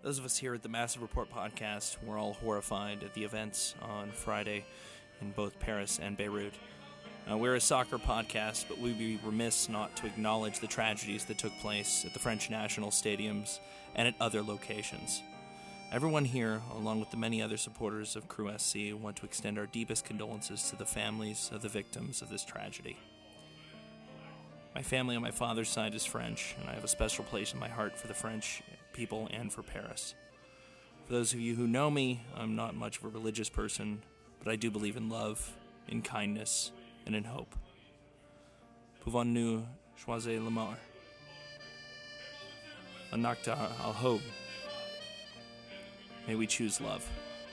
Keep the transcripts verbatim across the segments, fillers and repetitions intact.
Those of us here at the Massive Report podcast were all horrified at the events on Friday in both Paris and Beirut. Uh, we're a soccer podcast, but we'd be remiss not to acknowledge the tragedies that took place at the French national stadiums and at other locations. Everyone here, along with the many other supporters of Crew S C, want to extend our deepest condolences to the families of the victims of this tragedy. My family on my father's side is French, and I have a special place in my heart for the French people and for Paris. For those of you who know me, I'm not much of a religious person, but I do believe in love, in kindness, and in hope. Pouvons-nous choisir le mort? Anakta al hope. May we choose love.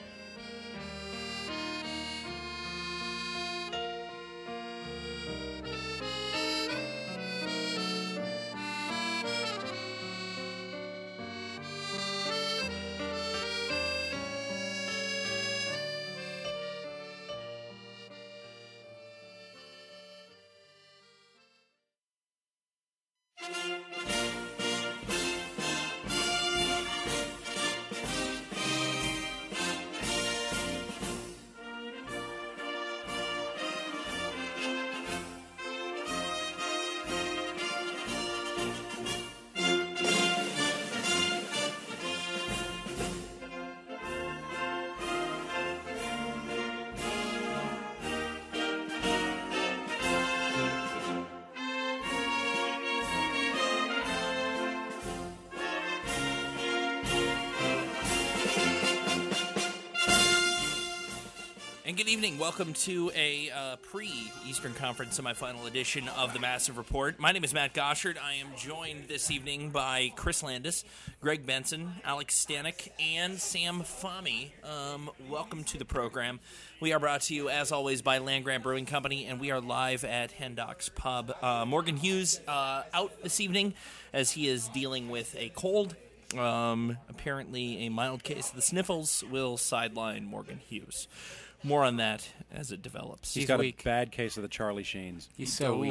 And good evening. Welcome to a uh, pre-Eastern Conference semifinal edition of the Massive Report. My name is Matt Goshard. I am joined this evening by Chris Landis, Greg Benson, Alex Stanek, and Sam Fahmy. Um, welcome to the program. We are brought to you, as always, by Land Grant Brewing Company, and we are live at Hendocks Pub. Uh, Morgan Hughes uh, out this evening as he is dealing with a cold. Um, apparently, a mild case of the sniffles will sideline Morgan Hughes. More on that as it develops. He's, He's got weak. a bad case of the Charlie Sheens. He's so Ooh, weak.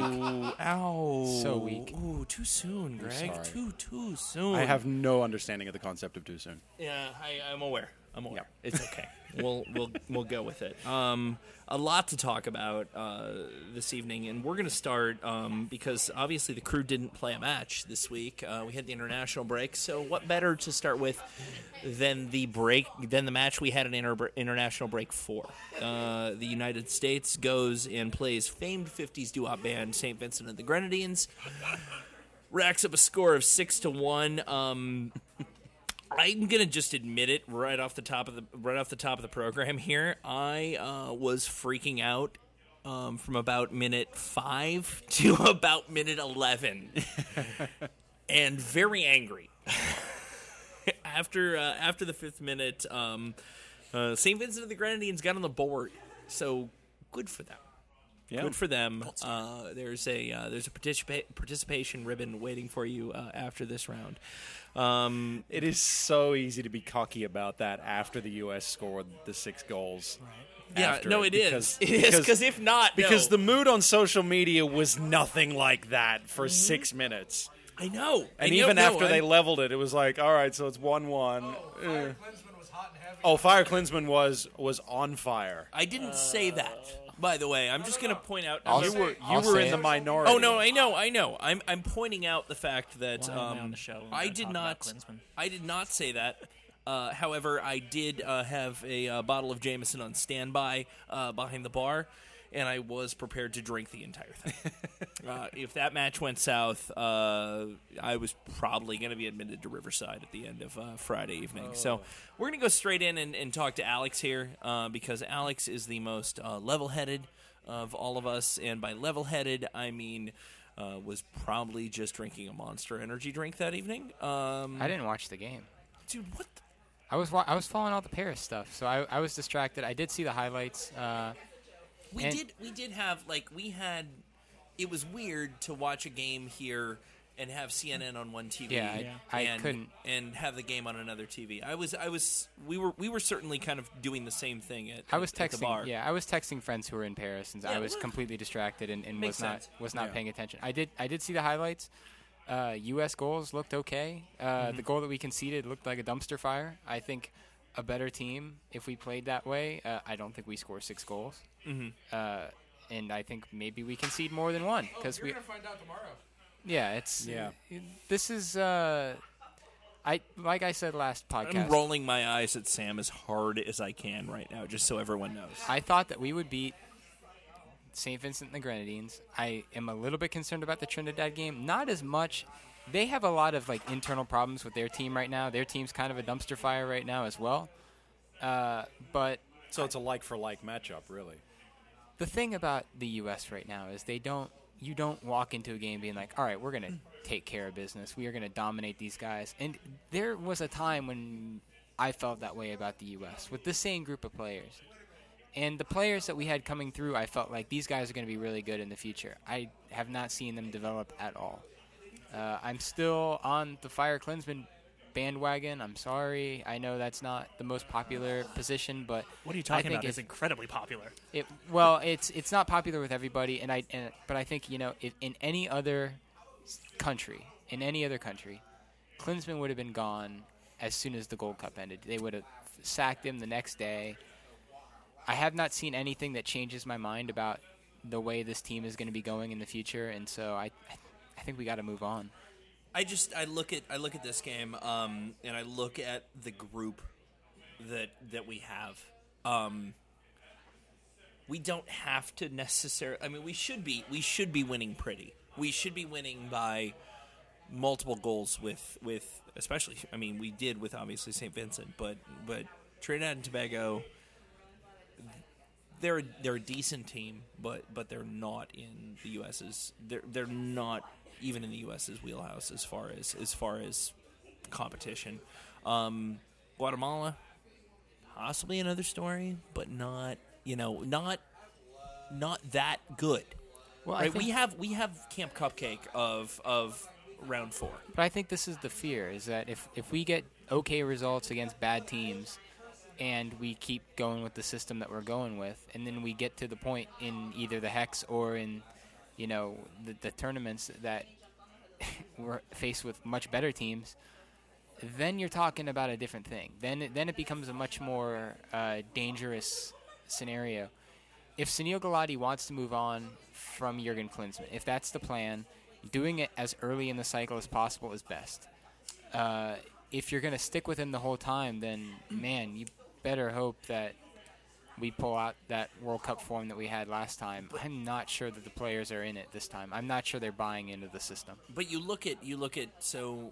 Ow. So weak. Ooh, too soon, Greg. Too, too soon. I have no understanding of the concept of too soon. Yeah, I, I'm aware. I'm aware. Yep. It's okay. we'll we'll we'll go with it. Um, a lot to talk about uh, this evening, and we're going to start um, because obviously the Crew didn't play a match this week. Uh, we had the international break, so what better to start with than the break than the match we had an inter- international break for? Uh, the United States goes and plays famed fifties doo-wop band Saint Vincent and the Grenadines. Racks up a score of six to one. Um, I'm gonna just admit it right off the top of the right off the top of the program here. I uh, was freaking out um, from about minute five to about minute eleven, and very angry. after uh, after the fifth minute, um, uh, Saint Vincent of the Grenadines got on the board, so good for them. Yeah. Good for them. Uh, there's a uh, there's a participa- participation ribbon waiting for you uh, after this round. Um, it is so easy to be cocky about that after the U S scored the six goals. Right. Yeah, no, it because, is. It is because if not, because no. the mood on social media was nothing like that for mm-hmm. six minutes. I know. And I even know, after no, they I'm... leveled it, it was like, all right, so it's one-one. Oh, Fire Klinsman was hot and heavy. Oh, Fire Klinsman was was on fire. I didn't uh, say that. By the way, I'm just going to point out. You were you were in the minority. Oh no, I know, I know. I'm I'm pointing out the fact that Why am I um, on the show I did not. I did not say that. Uh, however, I did uh, have a uh, bottle of Jameson on standby uh, behind the bar, and I was prepared to drink the entire thing. uh, if that match went south, uh, I was probably going to be admitted to Riverside at the end of uh, Friday evening. Oh. So we're going to go straight in and, and talk to Alex here uh, because Alex is the most uh, level-headed of all of us, and by level-headed, I mean uh, was probably just drinking a Monster Energy drink that evening. Um, I didn't watch the game. Dude, what the? I was wa- I was following all the Paris stuff, so I, I was distracted. I did see the highlights. Uh, We and did. We did have like we had. It was weird to watch a game here and have C N N on one T V. Yeah, I, I and, couldn't. And have the game on another T V. I was. I was. We were. We were certainly kind of doing the same thing at. I was at, at the texting. bar. Yeah, I was texting friends who were in Paris, and Yeah, I was look, completely distracted and, and was makes not sense. was not Yeah. paying attention. I did. I did see the highlights. Uh, U S goals looked okay. Uh, Mm-hmm. The goal that we conceded looked like a dumpster fire. I think a better team, if we played that way, uh, I don't think we score six goals. Mm-hmm. Uh, and I think maybe we concede more than one Oh, because you're we. gonna find out tomorrow. Yeah, it's Yeah. This is uh, I like I said last podcast. I'm rolling my eyes at Sam as hard as I can right now, just so everyone knows. I thought that we would beat Saint Vincent and the Grenadines. I am a little bit concerned about the Trinidad game. Not as much. They have a lot of like internal problems with their team right now. Their team's kind of a dumpster fire right now as well. Uh, but So it's a like-for-like matchup, really. the thing about the U S right now is they don't. You don't walk into a game being like, all right, we're gonna take care of business. We are gonna dominate these guys. And there was a time when I felt that way about the U S with the same group of players. And the players that we had coming through, I felt like these guys are going to be really good in the future. I have not seen them develop at all. Uh, I'm still on the Fire Klinsmann bandwagon. I'm sorry. I know that's not the most popular position, but What are you I talking think about? if- It's incredibly popular. it, well, it's it's not popular with everybody, and I and, but I think you know if in any other s- country, in any other country, Klinsmann would have been gone as soon as the Gold Cup ended. They would have sacked him the next day. I have not seen anything that changes my mind about the way this team is going to be going in the future, and so I, I think we got to move on. I just I look at I look at this game, um, and I look at the group that that we have. Um, we don't have to necessarily. I mean, we should be we should be winning pretty. We should be winning by multiple goals with with especially. I mean, we did with obviously Saint Vincent, but but Trinidad and Tobago. They're they're a decent team, but but they're not in the U S's. They're they're not even in the U S's wheelhouse as far as as far as competition. Um, Guatemala, possibly another story, but not you know not not that good. Well, I Right? think- We have we have Camp Cupcake of of round four. But I think this is the fear: is that if if we get okay results against bad teams, and we keep going with the system that we're going with, and then we get to the point in either the Hex or in, you know, the, the tournaments that we're faced with much better teams, then you're talking about a different thing. Then it, then it becomes a much more uh, dangerous scenario. If Sunil Gulati wants to move on from Jurgen Klinsmann, if that's the plan, doing it as early in the cycle as possible is best. Uh, if you're going to stick with him the whole time, then, man, you better hope that we pull out that World Cup form that we had last time. I'm not sure that the players are in it this time. I'm not sure they're buying into the system. But you look at you look at so.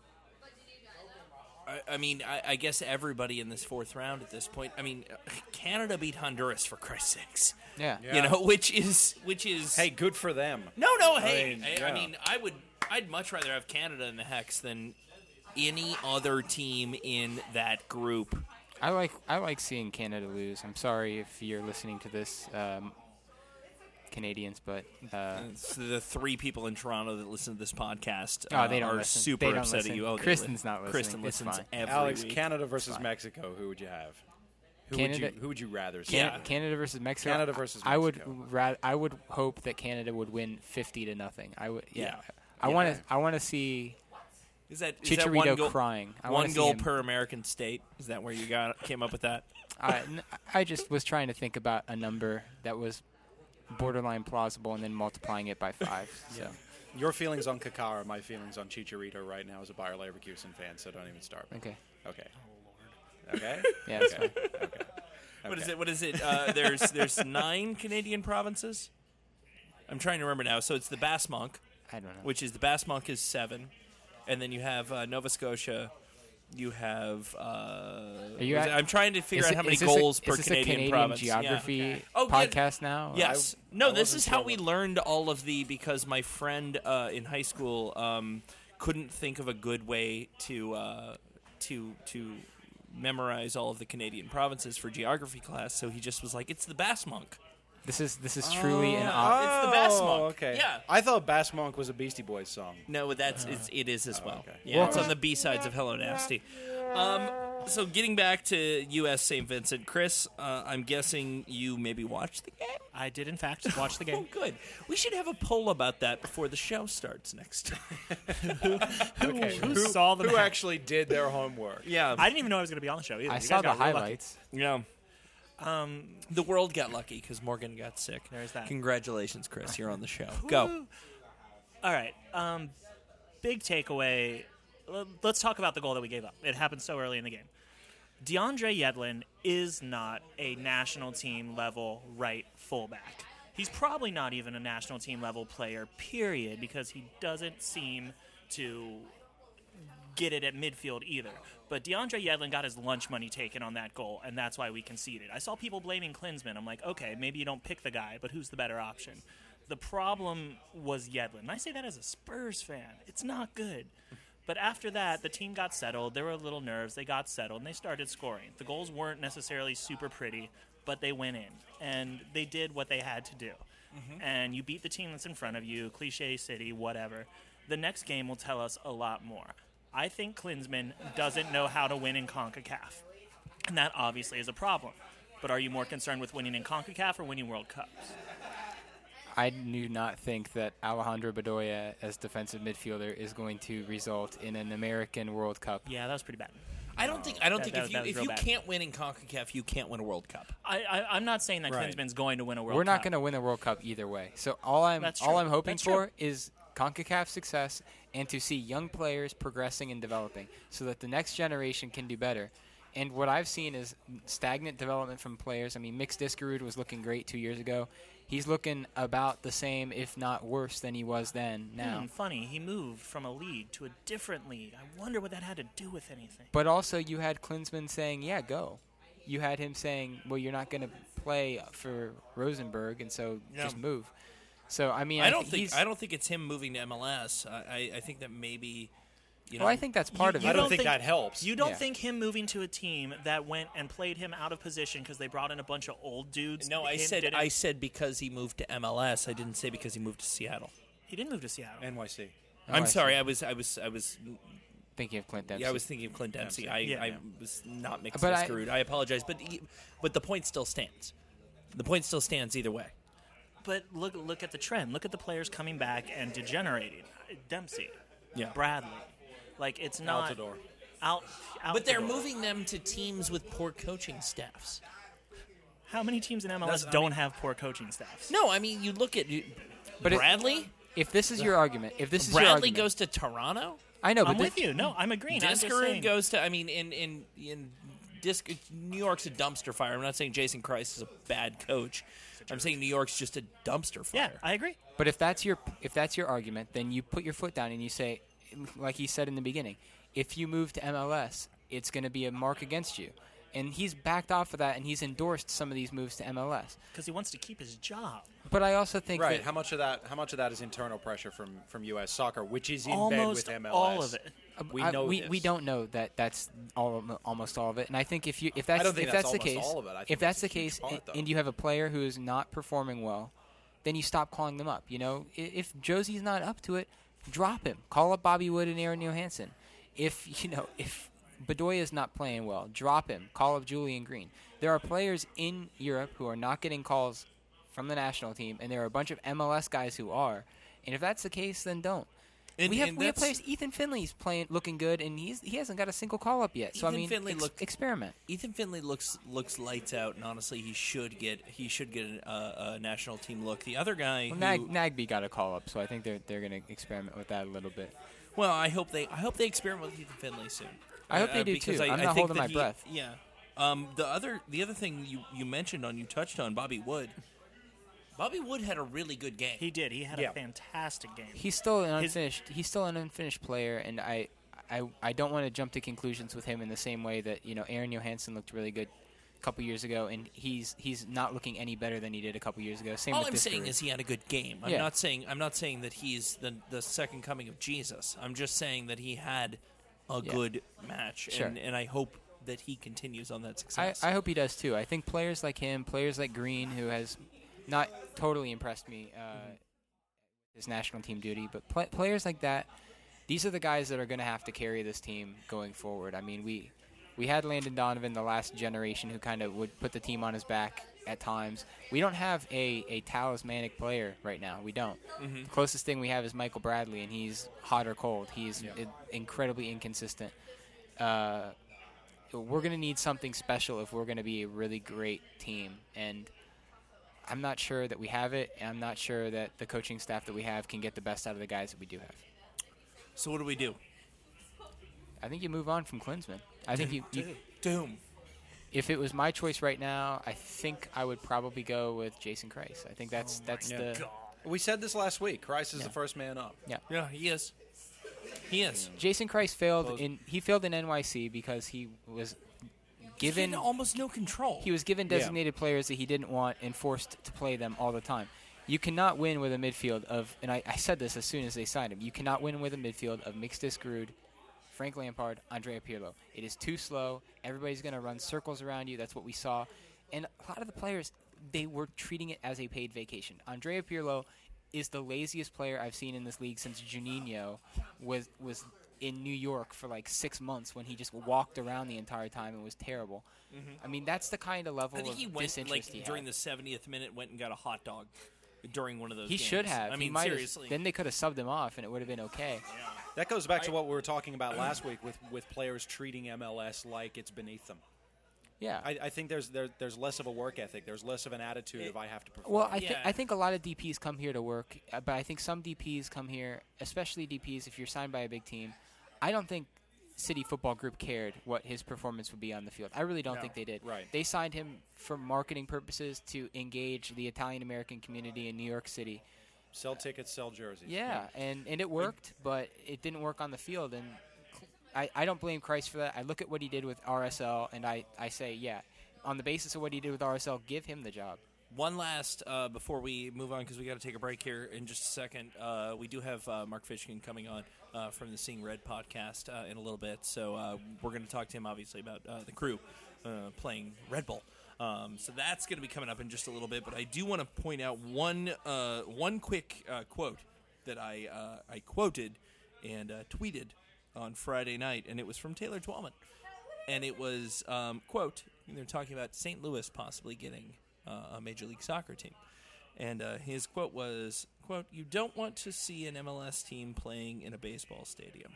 I, I mean, I, I guess everybody in this fourth round at this point. I mean, Canada beat Honduras for Christ's sakes. Yeah. You know, which is which is Hey, good for them. no, no. Hey, mean, I, yeah. I mean, I would I'd much rather have Canada in the Hex than any other team in that group. I like I like seeing Canada lose. I'm sorry if you're listening to this, um, Canadians, but uh, It's the three people in Toronto that listen to this podcast Oh, uh, they don't are listen. super They don't upset listen. at you. Oh, they Kristen's li- not listening. Kristen It's listens fine. every Alex, week. Canada versus fine. Mexico. Who would you have? Who Canada- would you Who would you rather see? Can- Yeah. Canada versus Mexico. Canada versus I would Mexico. ra- I would hope that Canada would win fifty to nothing. I would. Yeah. Yeah. I Yeah. want to. I want to see Is that is that Chicharito one goal, crying. I wanna one see goal him- per American state? Is that where you got came up with that? I, n- I just was trying to think about a number that was borderline plausible and then multiplying it by five. So Your feelings on Kaká are my feelings on Chicharito right now as a Bayer Leverkusen fan, so don't even start. okay. Okay. Okay? Yeah, that's fine. What is it? What is it? Uh, there's there's nine Canadian provinces. I'm trying to remember now. So it's the Basse-Monk, I don't know. which is the Basse-Monk is seven, and then you have uh, Nova Scotia. You have. Uh, Are you was at- it- I'm trying to figure Is out it- how many is this a- goals per is this Canadian, a Canadian province. geography Yeah. Oh, yeah. podcast now? Yes. I- no, I this wasn't is how sure we what- learned all of the because my friend uh, in high school um, couldn't think of a good way to uh, to to memorize all of the Canadian provinces for geography class, so he just was like, "It's the Basse-Monk." This is this is truly an Oh. op- It's the Basse-Monk. Oh, okay. Yeah. I thought Bass Monk was a Beastie Boys song. No, that's it's, it is as well. okay. Yeah, Well- it's on the B sides of Hello Nasty. Um, So getting back to U S Saint Vincent, Chris, uh, I'm guessing you maybe watched the game? I did, in fact, watch the Oh, game. good. We should have a poll about that before the show starts next time. Okay, Who saw the Who match? actually did their homework? Yeah. I didn't even know I was going to be on the show either. I You saw guys the got real lucky. highlights. yeah. Um, The world got lucky because Morgan got sick. There's that. Congratulations, Chris. You're on the show. Go. all right. Um, big takeaway. L- Let's talk about the goal that we gave up. It happened so early in the game. DeAndre Yedlin is not a national team level right fullback. He's probably not even a national team level player, period, because he doesn't seem to get it at midfield either. But DeAndre Yedlin got his lunch money taken on that goal, and that's why we conceded. I saw people blaming Klinsman. I'm like, okay, maybe you don't pick the guy, but who's the better option? The problem was Yedlin. And I say that as a Spurs fan. It's not good. But after that, the team got settled. There were little nerves. They got settled, and they started scoring. The goals weren't necessarily super pretty, but they went in. And they did what they had to do. Mm-hmm. And you beat the team that's in front of you, cliche city, whatever. The next game will tell us a lot more. I think Klinsman doesn't know how to win in CONCACAF. And that obviously is a problem. But are you more concerned with winning in CONCACAF or winning World Cups? I do not think that Alejandro Bedoya as defensive midfielder is going to result in an American World Cup. Yeah, that was pretty bad. I don't think I don't That- think that- if you that was if real you bad. can't win in CONCACAF, you can't win a World Cup. I, I, I'm not saying that Right. Klinsman's going to win a World We're Cup. not going to win the World Cup either way. So all I'm That's all true. I'm hoping That's true. for is CONCACAF success and to see young players progressing and developing so that the next generation can do better. And what I've seen is stagnant development from players. I mean, Mix Diskerud was looking great two years ago. He's looking about the same, if not worse, than he was then now. Hmm, funny, he moved from a league to a different league. I wonder what that had to do with anything. But also, you had Klinsman saying, yeah, go. You had him saying, well, you're not going to play for Rosenberg, and so Yeah. just move. So, I mean, I I don't thi- think he's- I don't think it's him moving to M L S. I, I, I think that maybe you know. Well, I think that's part You- of you it. I don't don't think, think- that helps. You don't Yeah. think him moving to a team that went and played him out of position because they brought in a bunch of old dudes? no, I him said didn't- I said because he moved to M L S. I didn't say because he moved to Seattle. he didn't move to Seattle. N Y C. Oh, I'm I sorry. see. I was I was I was Thinking of Clint Dempsey. yeah, I was thinking of Clint Dempsey. Dempsey. I, Yeah, I yeah. was not mixed But with I- screwed. I apologize, but he, but the point still stands. The point still stands either way. But look look at the trend. Look at the players coming back and degenerating. Dempsey, Yeah. Bradley. Like, it's not... Altidore. Out, out But they're the door. moving them to teams with poor coaching staffs. How many teams in M L S That's- I don't mean- have poor coaching staffs? No, I mean you look at you, But it- Bradley. If this is your argument, if this is your Bradley argument, goes to Toronto. I know, but I'm thi- with you. No, I'm agreeing. I'm just Diskerud saying. goes to. I mean, in in in Disc, New York's a dumpster fire. I'm not saying Jason Christ is a bad coach. I'm saying New York's just a dumpster Yeah, fire. I agree. But if that's your if that's your argument, then you put your foot down and you say, like he said in the beginning, if you move to M L S, it's going to be a mark against you. And he's backed off of that, and he's endorsed some of these moves to M L S. Because he wants to keep his job. But I also think Right. that How much of that? How much of that is internal pressure from, from U S Soccer, which is in bed Almost with M L S? all of it. uh, We I- know we, this. we don't know that that's all almost all of it. And I think if you if that's don't think if that's that's, the almost case, all of it. I think if that's that's the a huge case, part, and, though. and you have a player who is not performing well, then you stop calling them up. You know, I- if Josie's not up to it, drop him. Call up Bobby Wood and Aaron Johansson. If you know if Bedoya is not playing well, drop him. Call up Julian Green. There are players in Europe who are not getting calls from the national team, and there are a bunch of M L S guys who are. And if that's the case, then don't. And- we have and we have that's- players. Ethan Finley's playing, looking good, and he's he hasn't got a single call up yet. So I Ethan mean, Finley ex- looked- experiment. Ethan Finley looks looks lights out, and honestly, he should get he should get a, a, a national team look. The other guy, Well, who, Nag, Nagby got a call up, so I think they're they're going to experiment with that a little bit. well, I hope they I hope they experiment with Ethan Finley soon. I hope Uh, they do, because too. I, I'm I not think holding that my he- breath. Yeah. Um, the other the other thing you, you mentioned on you touched on Bobby Wood. Bobby Wood had a really good game. He did. He had Yeah. a fantastic game. He's still an His- unfinished. He's still an unfinished player, and I, I, I don't want to jump to conclusions with him in the same way that you know Aaron Johansson looked really good a couple years ago, and he's he's not looking any better than he did a couple years ago. Same All with I'm this saying career. is he had a good game. I'm Yeah. not saying I'm not saying that he's the the second coming of Jesus. I'm just saying that he had a Yeah. good match, Sure. and, and I hope that he continues on that I, success. I hope he does too. I think players like him, players like Green, who has not totally impressed me uh, his national team duty, but pl- players like that, these are the guys that are going to have to carry this team going forward. I mean, we We had Landon Donovan, the last generation, who kind of would put the team on his back at times. We don't have a, a talismanic player right now. We don't. Mm-hmm. The closest thing we have is Michael Bradley, and he's hot or cold. He's Yeah. i- incredibly inconsistent. Uh, we're going to need something special if we're going to be a really great team. And I'm not sure that we have it, and I'm not sure that the coaching staff that we have can get the best out of the guys that we do have. So what do we do? I think you move on from Klinsman. I think you, you Doom. if it was my choice right now, I think I would probably go with Jason Kreis. I think that's that's Yeah. the We said this last week. Kreis is Yeah. the first man up. Yeah, he is. He is. Jason Kreis failed Close. in he failed in N Y C because he was Given given almost no control. he was given Yeah. designated players that he didn't want and forced to play them all the time. You cannot win with a midfield of, and I, I said this as soon as they signed him, you cannot win with a midfield of Mixtus Grud, Frank Lampard, Andrea Pirlo. It is too slow. Everybody's going to run circles around you. That's what we saw. And a lot of the players, they were treating it as a paid vacation. Andrea Pirlo is the laziest player I've seen in this league since Juninho was was in New York for like six months when he just walked around the entire time and was terrible. I mean, that's the kind of level I think of he went disinterest like he during had. the seventieth minute, went and got a hot dog during one of those. He games. should have. I He mean, might have- seriously. Then they could have subbed him off, and it would have been okay. That goes back to I- what we were talking about last week with, with players treating M L S like it's beneath them. Yeah. I, I think there's there, there's less of a work ethic. There's less of an attitude of I have to perform. Well, I, th- Yeah. I think a lot of D Ps come here to work, uh, but I think some D Ps come here, especially D Ps if you're signed by a big team. I don't think City Football Group cared what his performance would be on the field. I really don't No. think they did. Right. They signed him for marketing purposes to engage the Italian-American community in New York City. Sell tickets, sell jerseys. Yeah, and, and it worked, but it didn't work on the field. And I, I don't blame Christ for that. I look at what he did with R S L, and I, I say, yeah, on the basis of what he did with R S L, give him the job. One last uh, before we move on, because we got to take a break here in just a second. Uh, we do have uh, Mark Fishkin coming on uh, from the Seeing Red podcast uh, in a little bit, so uh, we're going to talk to him obviously about uh, the Crew uh, playing Red Bull. Um, so that's going to be coming up in just a little bit. But I do want to point out one uh, one quick uh, quote that I uh, I quoted and uh, tweeted on Friday night, and it was from Taylor Twellman, and it was um, quote. They're talking about Saint Louis possibly getting uh, a Major League Soccer team. And uh, his quote was, quote, "You don't want to see an M L S team playing in a baseball stadium."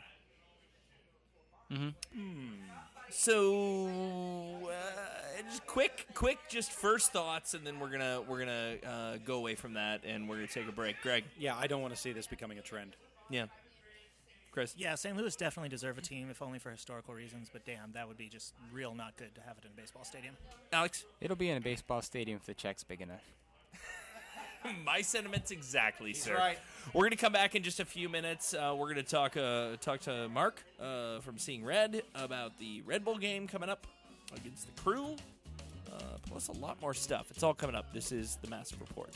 Mm-hmm. So, uh, just quick, quick, just first thoughts, and then we're gonna we're gonna uh, go away from that, and we're gonna take a break. Greg, Yeah, I don't want to see this becoming a trend. yeah, Chris, Yeah, Saint Louis definitely deserve a team, if only for historical reasons. But damn, that would be just real not good to have it in a baseball stadium. Alex. It'll be in a baseball stadium if the check's big enough. My sentiments exactly, sir. right. We're going to come back in just a few minutes. Uh, we're going to talk uh, talk to Mark uh, from Seeing Red about the Red Bull game coming up against the Crew, uh, plus a lot more stuff. It's all coming up. This is the Massive Report.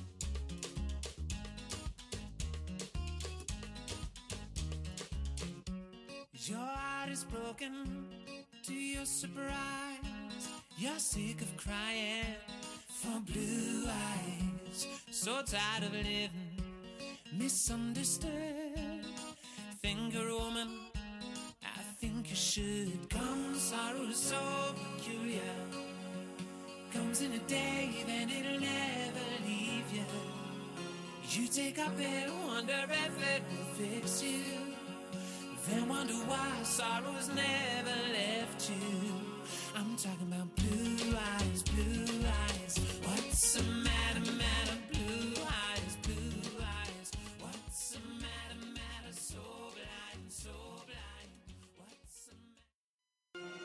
Your heart is broken to your surprise. You're sick of crying for blue eyes. So tired of living misunderstood. Finger woman, I think you should. Come, sorrow is so peculiar. Comes in a day, then it'll never leave you. You take up it, wonder if it will fix you. Then wonder why sorrow's never left you. I'm talking about blue eyes, blue eyes. What's the matter, matter, blue eyes, blue eyes. What's the matter, matter, so blind, so blind. What's the matter?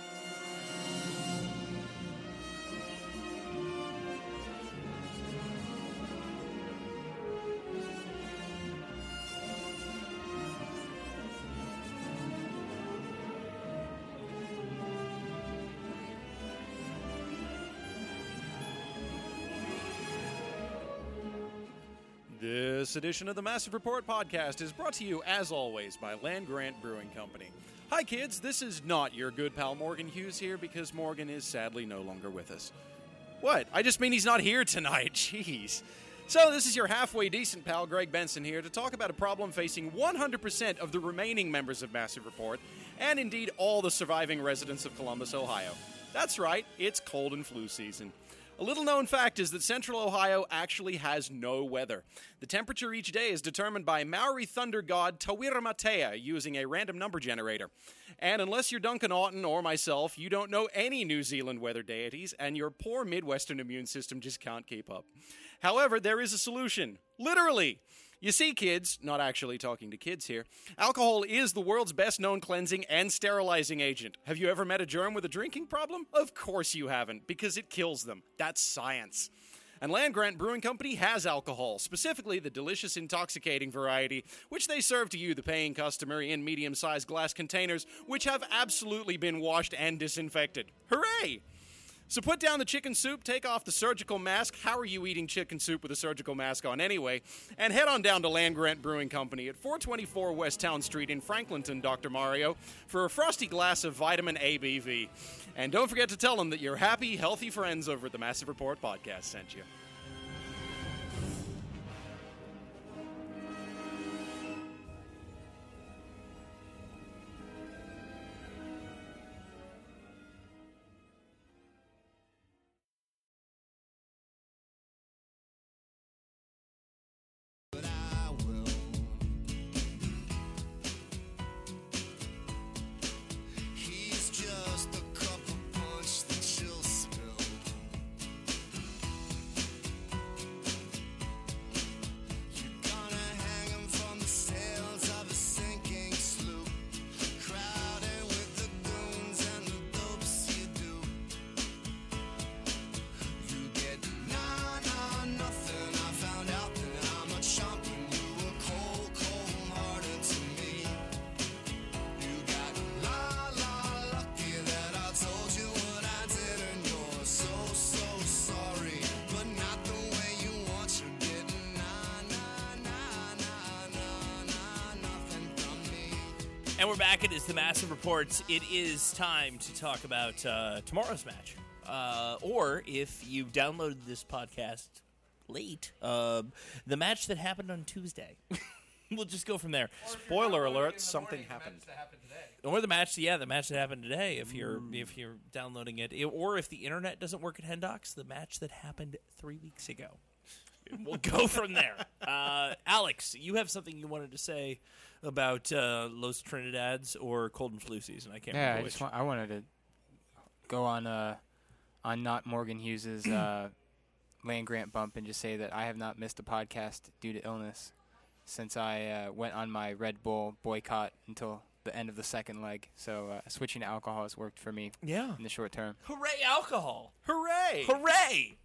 This edition of the Massive Report podcast is brought to you, as always, by Land Grant Brewing Company. Hi, kids. This is not your good pal Morgan Hughes here because Morgan is sadly no longer with us. What? I just mean he's not here tonight. Jeez. So this is your halfway decent pal Greg Benson here to talk about a problem facing one hundred percent of the remaining members of Massive Report, and indeed all the surviving residents of Columbus, Ohio. That's right, it's cold and flu season. A little-known fact is that Central Ohio actually has no weather. The temperature each day is determined by Maori thunder god Tawira Matea using a random number generator. And unless you're Duncan Oughton or myself, you don't know any New Zealand weather deities, and your poor Midwestern immune system just can't keep up. However, there is a solution. Literally! You see, kids, not actually talking to kids here, alcohol is the world's best-known cleansing and sterilizing agent. Have you ever met a germ with a drinking problem? Of course you haven't, because it kills them. That's science. And Land Grant Brewing Company has alcohol, specifically the delicious intoxicating variety, which they serve to you, the paying customer, in medium-sized glass containers, which have absolutely been washed and disinfected. Hooray! So put down the chicken soup, take off the surgical mask. How are you eating chicken soup with a surgical mask on anyway? And head on down to Land Grant Brewing Company at four twenty-four West Town Street in Franklinton, Doctor Mario, for a frosty glass of vitamin A B V. And don't forget to tell them that your happy, healthy friends over at the Massive Report podcast sent you. And we're back. It is the Massive Reports. It is time to talk about uh, tomorrow's match. Uh, or if you downloaded this podcast late, uh, the match that happened on Tuesday. We'll just go from there. Spoiler alert, something happened. Or the match, yeah, the match that happened today. If you're mm. if you're downloading it, or if the internet doesn't work at Hendox, the match that happened three weeks ago. We'll go from there. Uh, Alex, you have something you wanted to say about uh, Los Trinidads or cold and flu season? I can't yeah, remember I which. just want, I wanted to go on uh, on not Morgan Hughes's uh, land grant bump and just say that I have not missed a podcast due to illness since I uh, went on my Red Bull boycott until the end of the second leg. So uh, switching to alcohol has worked for me yeah. in the short term. Hooray, alcohol! Hooray! Hooray!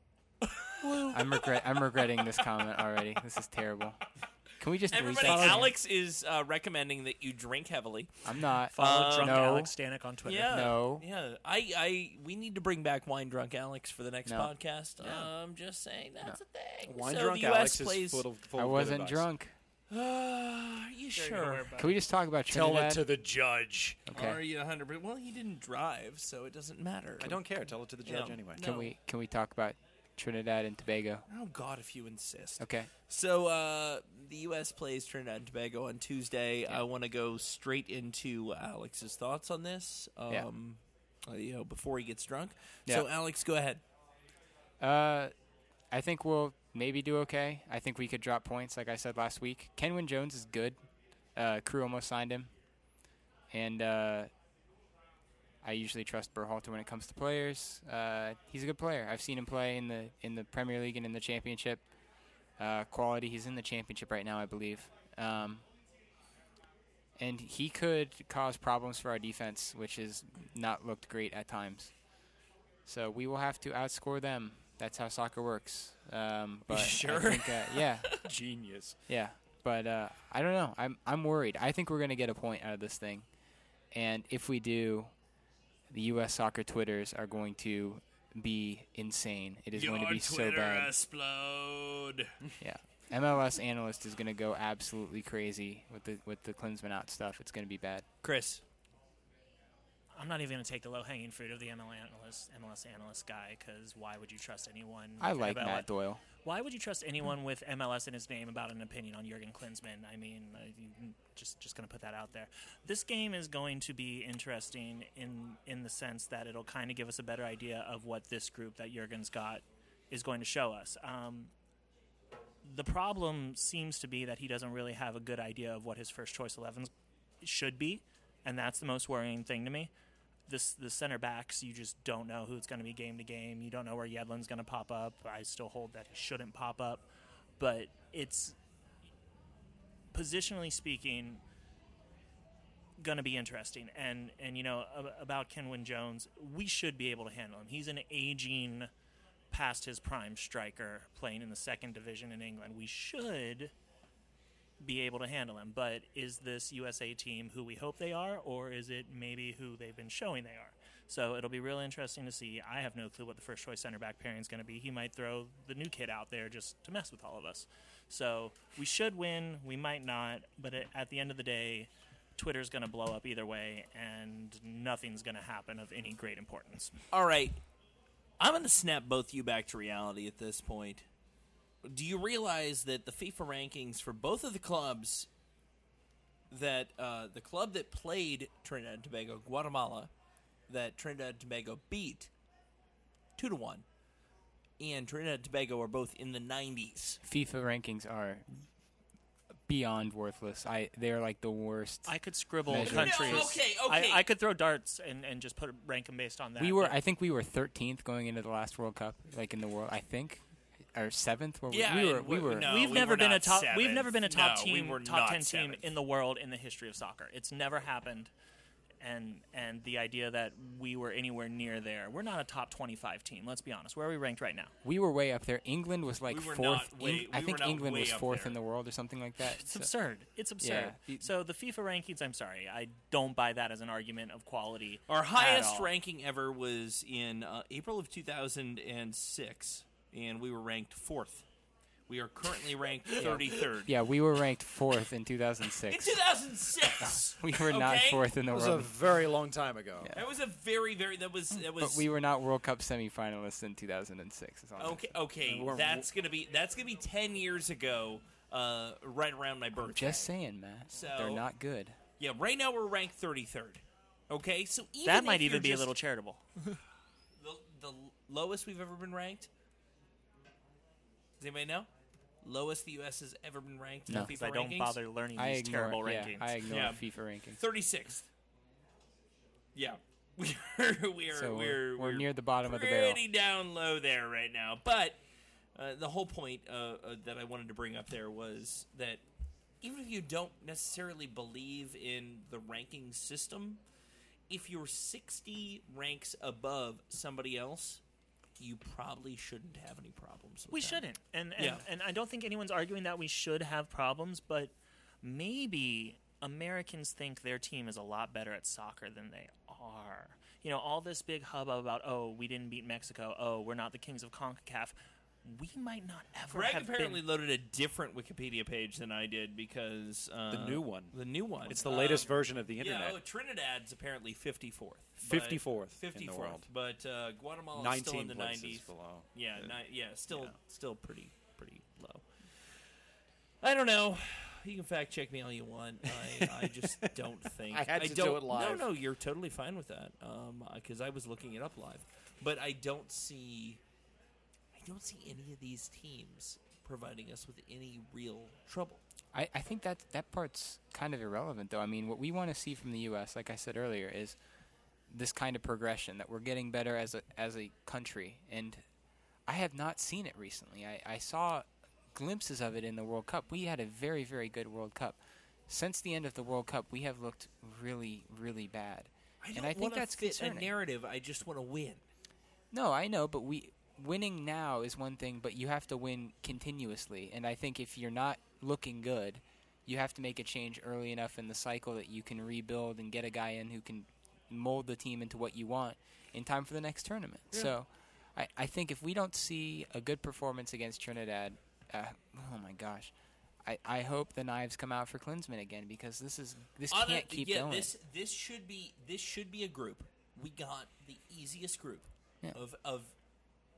I'm regret I'm regretting this comment already. This is terrible. Can we just delete Everybody, that? Alex is uh, recommending that you drink heavily. I'm not. Follow Uh, Drunk no. Alex Stanek on Twitter. Yeah, No. yeah. I, I, we need to bring back Wine Drunk Alex for the next No. podcast. Yeah. I'm just saying that's a thing. Wine so drunk the U S Alex plays. is full of, full I of good wasn't advice. drunk. Uh, are you sure? Can we just talk about Tell Trinidad? it to the judge. Okay. Are you one hundred percent? Well, he didn't drive, so it doesn't matter. I don't care. Tell it to the judge Yeah. anyway. No. Can we can we talk about Trinidad and Tobago? Oh, God, if you insist. Okay. So uh, the U S plays Trinidad and Tobago on Tuesday. Yeah. I want to go straight into Alex's thoughts on this. Um, Yeah. uh, you know, before he gets drunk. Yeah. So, Alex, go ahead. Uh, I think we'll maybe do okay. I think we could drop points, like I said last week. Kenwin Jones is good. Uh, Crew almost signed him, and uh, I usually trust Berhalter when it comes to players. Uh, he's a good player. I've seen him play in the in the Premier League and in the Championship. Uh, quality. He's in the Championship right now, I believe. Um, and he could cause problems for our defense, which has not looked great at times. So we will have to outscore them. That's how soccer works. Um, but Sure. I think, uh, yeah, Genius. yeah. But uh, I don't know. I'm I'm worried. I think we're going to get a point out of this thing, and if we do, the U S soccer Twitters are going to be insane. It is Your going to be Twitter so bad. explode. Yeah. M L S analyst is going to go absolutely crazy with the with the Klinsmann out stuff. It's going to be bad. Chris. I'm not even going to take the low-hanging fruit of the M L S analyst, M L S analyst guy, because why would you trust anyone? I like about Matt what- Doyle. Why would you trust anyone with M L S in his name about an opinion on Jurgen Klinsmann? I mean, uh, just just going to put that out there. This game is going to be interesting in in the sense that it'll kind of give us a better idea of what this group that Jurgen's got is going to show us. Um, the problem seems to be that he doesn't really have a good idea of what his first choice elevens should be, and that's the most worrying thing to me. This the center backs, you just don't know who it's going to be game to game. You don't know where Yedlin's going to pop up. I still hold that he shouldn't pop up, but it's positionally speaking going to be interesting. And and you know ab- about Kenwyne Jones, we should be able to handle him. He's an aging, past his prime striker playing in the second division in England. We should be able to handle him, but is this U S A team who we hope they are, or is it maybe who they've been showing they are? So it'll be really interesting to see. I have no clue what the first choice center back pairing is going to be. He might throw the new kid out there just to mess with all of us. So we should win, we might not, but it, at the end of the day, Twitter's going to blow up either way, and nothing's going to happen of any great importance. All right. I'm going to snap both you back to reality at this point. Do you realize that the FIFA rankings for both of the clubs, that uh, the club that played Trinidad and Tobago, Guatemala, that Trinidad and Tobago beat two to one, and Trinidad and Tobago are both in the nineties. FIFA rankings are beyond worthless. I they're like the worst. I could scribble Measure. countries. No, okay, okay. I, I could throw darts and, and just put rank them based on that. we were. but- I think we were thirteenth going into the last World Cup, like in the world. I think, or seventh. Where Yeah, we were. and We we- were. no. We've we never were been a not top. seventh. We've never been a top No, we team, were top not ten team seventh. in the world in the history of soccer. It's never happened, and and the idea that we were anywhere near there, we're not a top twenty-five team. Let's be honest. Where are we ranked right now? We were way up there. England was like We were fourth. not way- Eng- I we think were not England way was up fourth there. in the world or something like that. It's So- absurd. It's absurd. Yeah. So the FIFA rankings, I'm sorry, I don't buy that as an argument of quality. Our at highest all. ranking ever was in uh, April of two thousand six, and we were ranked fourth. We are currently ranked thirty-third. Yeah, we were ranked fourth in two thousand In six. two thousand six! We were not Okay? fourth in the That was a world. very long time ago. That was a very, very. That was. That was. But we were not World Cup semifinalists in two thousand six. Is all I'm Okay, okay. We're- That's gonna be. That's gonna be ten years ago. Uh, right around my birthday. Just saying, Matt. So- They're not good. Yeah. Right now we're ranked thirty-third. Okay, so even That if might even you're be a just little charitable. the, the lowest we've ever been ranked. Does anybody know? Lowest the U S has ever been ranked in No. the FIFA I don't rankings? bother learning I these ignore. terrible yeah, rankings. I ignore Yeah. FIFA rankings. thirty-sixth. Yeah. We're we're So we're, we're, we're near the bottom of the barrel. pretty down low there right now. But uh, the whole point uh, uh, that I wanted to bring up there was that even if you don't necessarily believe in the ranking system, if you're sixty ranks above somebody else, you probably shouldn't have any problems with We that. shouldn't, and and, Yeah. and I don't think anyone's arguing that we should have problems, but maybe Americans think their team is a lot better at soccer than they are. You know, all this big hubbub about, oh, we didn't beat Mexico, oh, we're not the kings of CONCACAF. We might not ever Greg have apparently been. loaded a different Wikipedia page than I did because uh, The new one. The new one. It's the Um, latest version of the internet. Yeah, oh, Trinidad's apparently fifty-fourth. but- fifty-fourth in the fifty-fourth, world. but uh, Guatemala is still in nineteen the places nineties. below. Yeah, Uh, ni- yeah, still, yeah. still pretty, pretty low. I don't know. You can fact check me all you want. I, I just don't think I had to do don't, it live. No, no, you're totally fine with that. Um, because I was looking it up live, but I don't see, I don't see any of these teams providing us with any real trouble. I, I think that that part's kind of irrelevant, though. I mean, what we want to see from the U S, like I said earlier, is this kind of progression, that we're getting better as a as a country. And I have not seen it recently. I, I saw glimpses of it in the World Cup. We had a very, very good World Cup. Since the end of the World Cup, we have looked really, really bad. I And don't I think wanna that's fit concerning. a narrative. I just want to win. No, I know, but we winning now is one thing, but you have to win continuously. And I think if you're not looking good, you have to make a change early enough in the cycle that you can rebuild and get a guy in who can mold the team into what you want in time for the next tournament. Yeah. So I, I think if we don't see a good performance against Trinidad, uh, oh my gosh, I, I hope the knives come out for Klinsmann again, because this is this On can't a- keep yeah, going. This this should be this should be a group. We got the easiest group Yeah. of of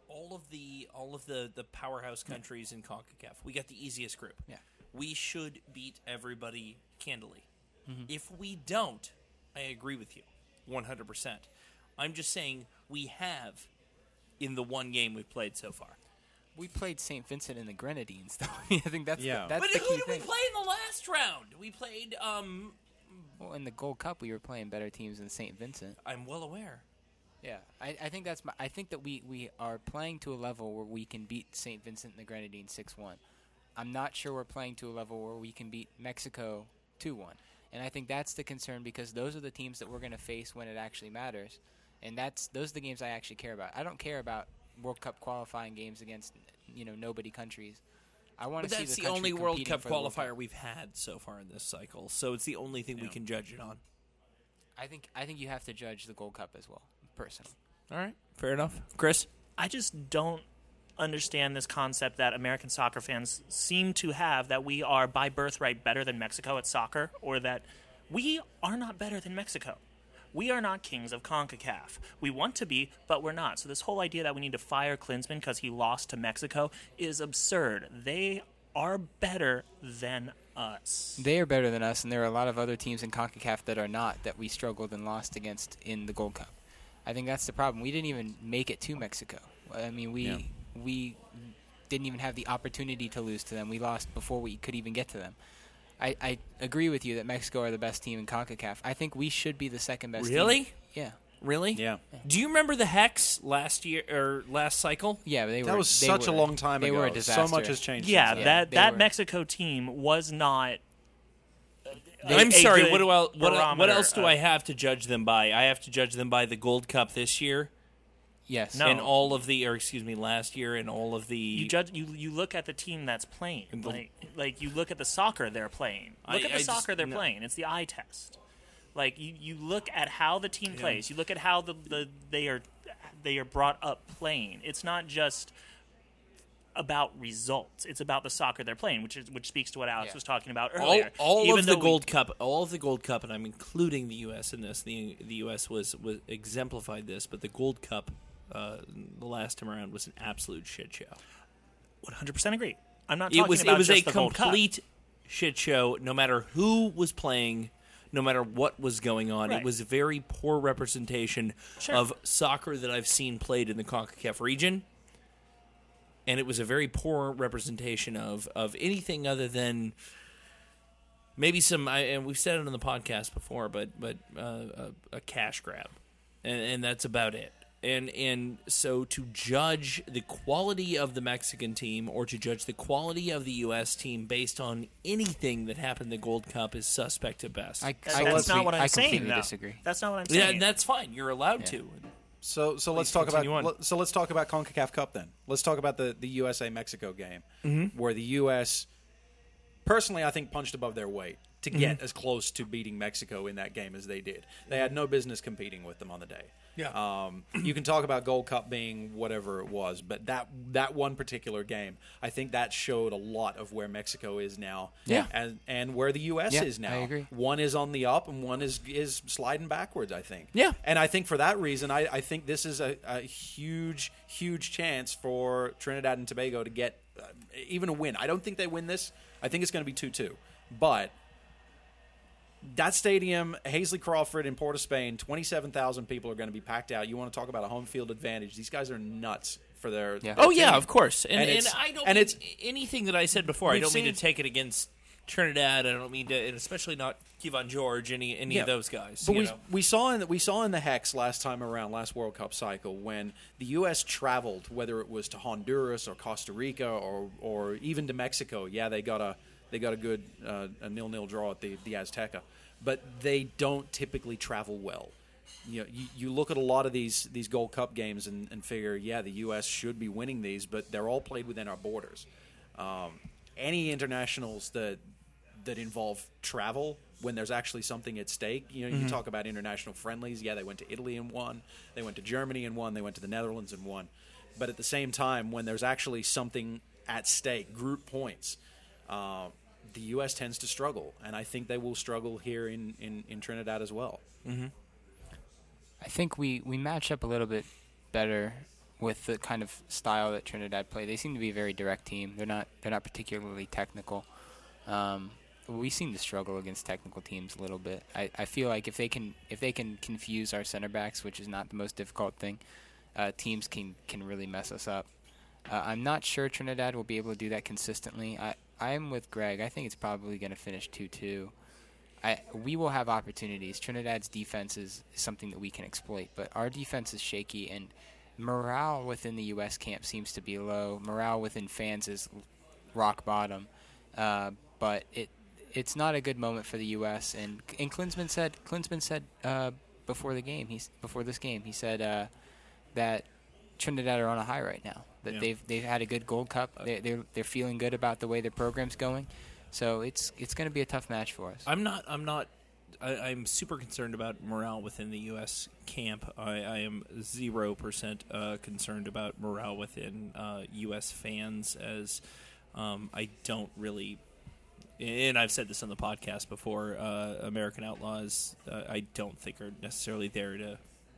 all of the all of the, the powerhouse countries in CONCACAF. We got the easiest group. Yeah. We should beat everybody handily. Mm-hmm. If we don't, I agree with you one hundred percent. I'm just saying we have in the one game we've played so far. We played Saint Vincent and the Grenadines, though. I think that's Yeah. the, that's But the who key did thing. we play in the last round? We played, um, Well, in the Gold Cup, we were playing better teams than Saint Vincent. I'm well aware. Yeah, I, I think that's my, I think that we, we are playing to a level where we can beat Saint Vincent and the Grenadines six one. I'm not sure we're playing to a level where we can beat Mexico two one. And I think that's the concern because those are the teams that we're going to face when it actually matters. And that's those are the games I actually care about. I don't care about World Cup qualifying games against, you know, nobody countries. I want But to see that's the, the, country only World competing Cup for the World qualifier Cup. we've had so far in this cycle, so it's the only thing we Yeah. can judge it on. I think I think you have to judge the Gold Cup as well, personally. All right, fair enough. Chris? I just don't understand this concept that American soccer fans seem to have that we are by birthright better than Mexico at soccer, or that we are not better than Mexico. We are not kings of CONCACAF. We want to be, but we're not. So this whole idea that we need to fire Klinsmann because he lost to Mexico is absurd. They are better than us. They are better than us, and there are a lot of other teams in CONCACAF that are not, that we struggled and lost against in the Gold Cup. I think that's the problem. We didn't even make it to Mexico. I mean, we Yeah. we didn't even have the opportunity to lose to them. We lost before we could even get to them. I, I agree with you that Mexico are the best team in CONCACAF. I think we should be the second best team. Really? Yeah. Really? Yeah. Do you remember the Hex last year or last cycle? Yeah, but they That were was they such a were- long time they ago. were a disaster. So much has changed. Yeah, since then. that they that were- Mexico team was not. a- I'm a sorry. good What do I, what, what barometer else do of- I have to judge them by? I have to judge them by the Gold Cup this year Yes. No. and all of the, or excuse me, last year and all of the. You judge. You you look at the team that's playing. The- Like like you look at the soccer they're playing. Look I- at the I just- soccer they're no. playing. It's the eye test. Like you, you look at how the team plays. You look at how the, the they are they are brought up playing. It's not just about results. It's about the soccer they're playing, which is which speaks to what Alex Yeah. was talking about all, earlier. all Even of the though we- Gold Cup, all of the Gold Cup, and I'm including the U S in this. The the U S was, was exemplified this, but the Gold Cup, uh, the last time around, was an absolute shit show. one hundred percent agree. I'm not talking It was about it was just a the Gold Cup. complete shit show. No matter who was playing, no matter what was going on, Right. it was a very poor representation Sure. of soccer that I've seen played in the CONCACAF region. And it was a very poor representation of, of anything other than maybe some. I, and we've said it on the podcast before, but but uh, a, a cash grab, and, and that's about it. And and so to judge the quality of the Mexican team or to judge the quality of the U S team based on anything that happened in the Gold Cup is suspect at best. I, That's, I that's complete- not what I'm I saying. completely though. disagree. That's not what I'm yeah, saying. and that's fine. You're allowed Yeah. to. So so let's Please talk about continue on. let- so let's talk about CONCACAF Cup then. Let's talk about the, the U S A Mexico game Mm-hmm. where the U S personally I think punched above their weight to get Mm-hmm. as close to beating Mexico in that game as they did. They had no business competing with them on the day. Yeah. Um, you can talk about Gold Cup being whatever it was, but that that one particular game, I think that showed a lot of where Mexico is now, Yeah. and and where the U S Yeah, is now. I agree. One is on the up, and one is is sliding backwards. I think. Yeah. And I think for that reason, I, I think this is a, a huge, huge chance for Trinidad and Tobago to get uh, even a win. I don't think they win this. I think it's going to be two two, but. That stadium, Hazley Crawford in Port of Spain, twenty-seven thousand people are going to be packed out. You want to talk about a home field advantage. These guys are nuts for their Yeah. Oh yeah, of course. And, And and, it's- I don't and mean it's- anything that I said before. I We've don't mean seen- to take it against Trinidad. I don't mean to, and especially not Kevon George, any any Yeah. of those guys. But you we, know. we saw in the, we saw in the Hex last time around, last World Cup cycle, when the U S traveled, whether it was to Honduras or Costa Rica or or even to Mexico. Yeah, they got a they got a good uh, a nil nil draw at the the Azteca, but they don't typically travel well. You know, you, you look at a lot of these these Gold Cup games and, and figure, yeah, the U S should be winning these, but they're all played within our borders. Um, any internationals that that involve travel when there's actually something at stake. You know, you talk about international friendlies. Yeah, they went to Italy and won. They went to Germany and won. They went to the Netherlands and won. But at the same time, when there's actually something at stake, group points, uh, the U S tends to struggle. And I think they will struggle here in, in, in Trinidad as well. I think we, we match up a little bit better with the kind of style that Trinidad play. They seem to be a very direct team. They're not they're not particularly technical. Um, we seem to struggle against technical teams a little bit. I, I feel like if they can if they can confuse our center backs, which is not the most difficult thing, uh, teams can can really mess us up. Uh, I'm not sure Trinidad will be able to do that consistently. I I am with Greg. I think it's probably going to finish two two. I we will have opportunities. Trinidad's defense is something that we can exploit, but our defense is shaky, and morale within the U S camp seems to be low. Morale within fans is rock bottom. Uh, but it it's not a good moment for the U S And and Klinsmann said Klinsmann said uh, before the game, he's before this game, he said uh, that Trinidad are on a high right now. That Yeah. they've they've had a good Gold Cup. They they're they're feeling good about the way their program's going. So it's it's going to be a tough match for us. I'm not. I'm not. I, I'm super concerned about morale within the U S camp. I, I am zero percent uh, concerned about morale within uh, U S fans, as um, I don't really. And I've said this on the podcast before. Uh, American Outlaws, uh, I don't think are necessarily there to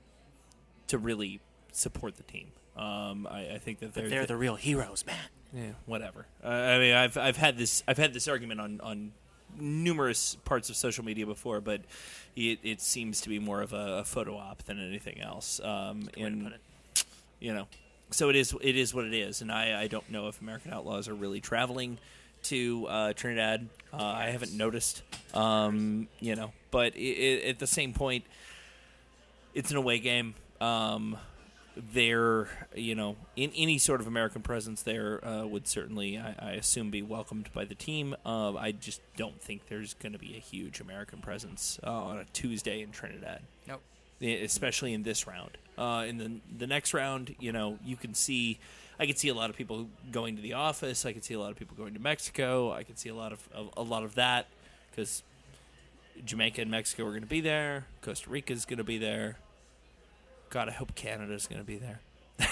to really support the team. Um, I, I think that they're But they're the real heroes, man. Yeah, whatever. Uh, I mean, I've I've had this I've had this argument on, on numerous parts of social media before, but it, it seems to be more of a, a photo op than anything else. Um, Good way to and put it. you know, so it is it is what it is, and I, I don't know if American Outlaws are really traveling to uh, Trinidad. Uh, I haven't noticed. Um, you know, but it, it, at the same point, it's an away game. Um, There, you know, in any sort of American presence there uh, would certainly, I, I assume, be welcomed by the team. Uh, I just don't think there's going to be a huge American presence uh, on a Tuesday in Trinidad. Nope. Especially in this round. Uh, in the the next round, you know, you can see, I could see a lot of people going to the office. I could see a lot of people going to Mexico. I could see a lot of a, a lot of that because Jamaica and Mexico are going to be there. Costa Rica is going to be there. God, I hope Canada's going to be there.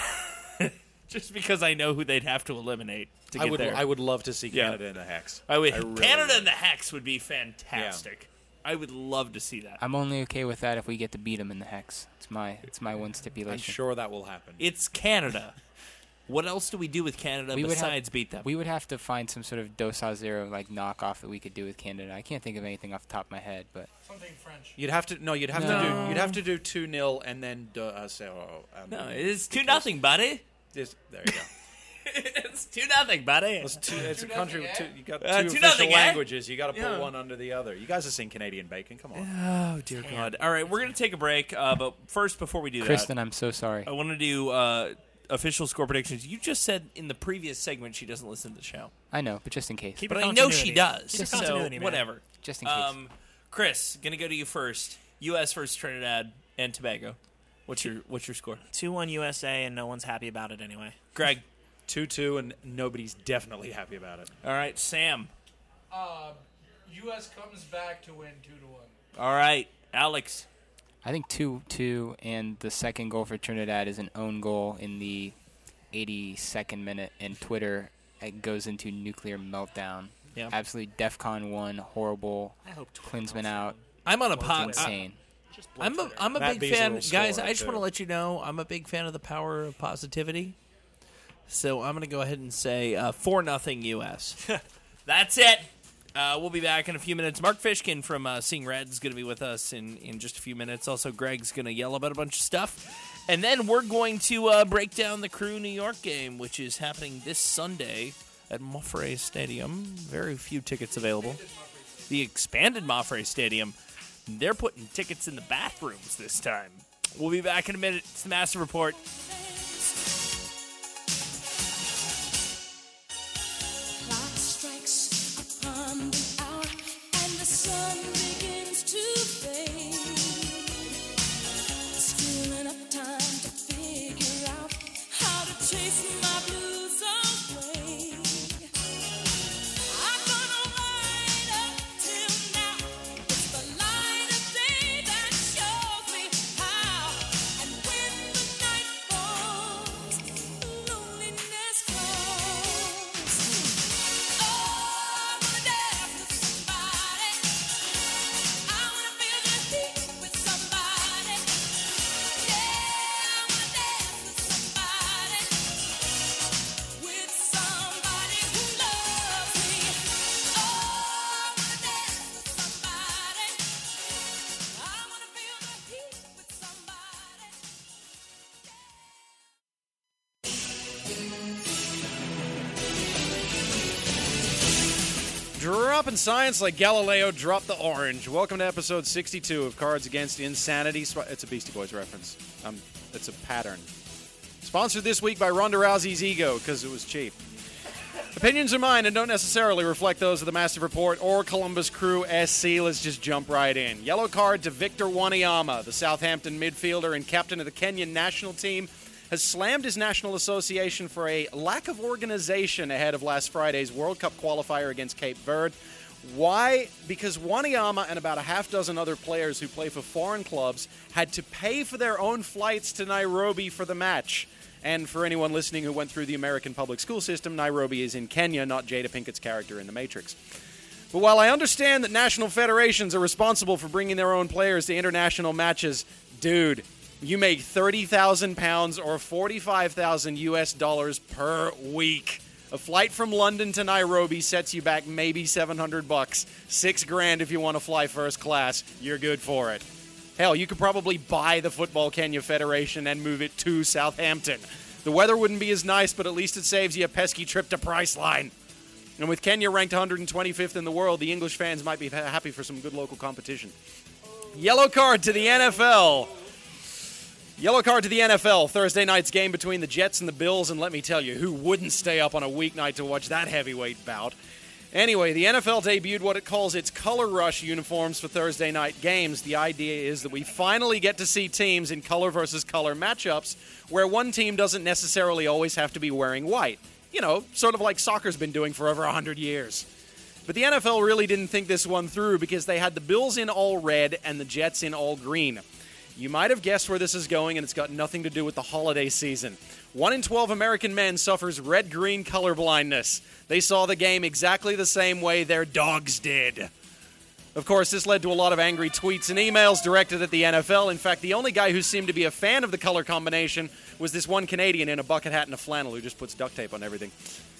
Just because I know who they'd have to eliminate to get I would there. I would love to see Yeah. Canada in a hex. I would, I really Canada would. and the Hex would be fantastic. I would love to see that. I'm only okay with that if we get to beat them in the hex. It's my it's my one stipulation. I'm sure that will happen. It's Canada. What else do we do with Canada We would besides have- beat them? We would have to find some sort of Dos a Zero like knockoff that we could do with Canada. I can't think of anything off the top of my head, but Something French. You'd have to no. You'd have to No. do. You'd have to do two nil and then do, uh, say, oh, um, no, it's two because- nothing, buddy. Just, there you go. It's two nothing, buddy. It's, two, it's a country with two. You got two Uh, two official nothing, eh? languages. You got to put Yeah. one under the other. You guys have seen Canadian Bacon. Come on. Oh dear God! All right, we're gonna take a break, uh, but first, before we do Kristen, that, I'm so sorry. I want to do uh, official score predictions. You just said in the previous segment she doesn't listen to the show, I know, but just in case. Keep but it I know she continuity. does. Keep it So continuity, man. whatever. Just in case. Um, Chris, gonna go to you first. U S versus Trinidad and Tobago. What's your what's your score? two one U S A, and no one's happy about it anyway. Greg. Two two, and nobody's definitely happy about it. All right, Sam. Uh, U S comes back to win two to one. All right, Alex. I think two two, and the second goal for Trinidad is an own goal in the eighty-second minute, and Twitter it goes into nuclear meltdown. Yeah. Absolutely DEFCON one, horrible, I hope Klinsmann out, I'm on a Blow pot. insane. Just blow I'm a Twitter. I'm a Matt big Beasley fan, will guys. score, I just too. want to let you know I'm a big fan of the power of positivity. So I'm going to go ahead and say uh, four nothing U S. That's it. Uh, we'll be back in a few minutes. Mark Fishkin from uh, Seeing Red is going to be with us in, in just a few minutes. Also, Greg's going to yell about a bunch of stuff. And then we're going to uh, break down the Crew New York game, which is happening this Sunday at Moffray Stadium. Very few tickets available. The expanded Moffray Stadium. They're putting tickets in the bathrooms this time. We'll be back in a minute. It's the Massive Report. Clock strikes upon the hour, and the sun begins to fade. Still enough time to figure out how to chase my blues away. I'm gonna wait up till now. It's the light of day that shows me how. And when the night falls Dropping science like Galileo dropped the orange. Welcome to episode sixty-two of Cards Against Insanity. It's a Beastie Boys reference. Um, it's a pattern. Sponsored this week by Ronda Rousey's Ego, because it was cheap. Opinions are mine and don't necessarily reflect those of the Massive Report or Columbus Crew S C. Let's just jump right in. Yellow card to Victor Wanyama, the Southampton midfielder and captain of the Kenyan national team, has slammed his national association for a lack of organization ahead of last Friday's World Cup qualifier against Cape Verde. Why? Because Wanyama and about a half dozen other players who play for foreign clubs had to pay for their own flights to Nairobi for the match. And for anyone listening who went through the American public school system, Nairobi is in Kenya, not Jada Pinkett's character in The Matrix. But while I understand that national federations are responsible for bringing their own players to international matches, dude, you make thirty thousand pounds or forty-five thousand U S dollars per week. A flight from London to Nairobi sets you back maybe seven hundred bucks. Six grand if you want to fly first class. You're good for it. Hell, you could probably buy the Football Kenya Federation and move it to Southampton. The weather wouldn't be as nice, but at least it saves you a pesky trip to Priceline. And with Kenya ranked one hundred twenty-fifth in the world, the English fans might be happy for some good local competition. Yellow card to the N F L. Yellow card to the N F L. Thursday night's game between the Jets and the Bills, and let me tell you, who wouldn't stay up on a weeknight to watch that heavyweight bout? Anyway, the N F L debuted what it calls its Color Rush uniforms for Thursday night games. The idea is that we finally get to see teams in color versus color matchups where one team doesn't necessarily always have to be wearing white. You know, sort of like soccer's been doing for over one hundred years. But the N F L really didn't think this one through because they had the Bills in all red and the Jets in all green. You might have guessed where this is going, and it's got nothing to do with the holiday season. One in twelve American men suffers red-green color blindness. They saw the game exactly the same way their dogs did. Of course, this led to a lot of angry tweets and emails directed at the N F L. In fact, the only guy who seemed to be a fan of the color combination was this one Canadian in a bucket hat and a flannel who just puts duct tape on everything.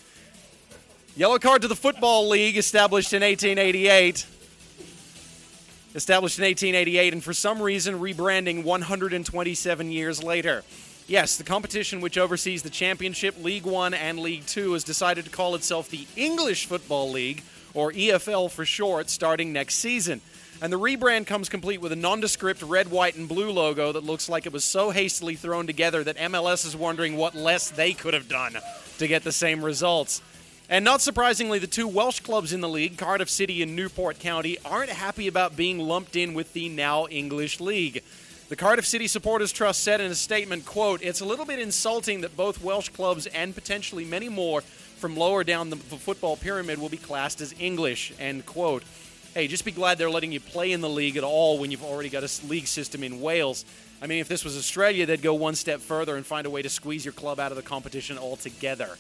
Yellow card to the Football League, established in eighteen eighty-eight. Established in eighteen eighty-eight, and for some reason rebranding one hundred twenty-seven years later. Yes, the competition which oversees the Championship, League One, and League Two has decided to call itself the English Football League, or E F L for short, starting next season. And the rebrand comes complete with a nondescript red, white, and blue logo that looks like it was so hastily thrown together that M L S is wondering what less they could have done to get the same results. And not surprisingly, the two Welsh clubs in the league, Cardiff City and Newport County, aren't happy about being lumped in with the now English League. The Cardiff City Supporters Trust said in a statement, quote, "It's a little bit insulting that both Welsh clubs and potentially many more from lower down the football pyramid will be classed as English," end quote. Hey, just be glad they're letting you play in the league at all when you've already got a league system in Wales. I mean, if this was Australia, they'd go one step further and find a way to squeeze your club out of the competition altogether.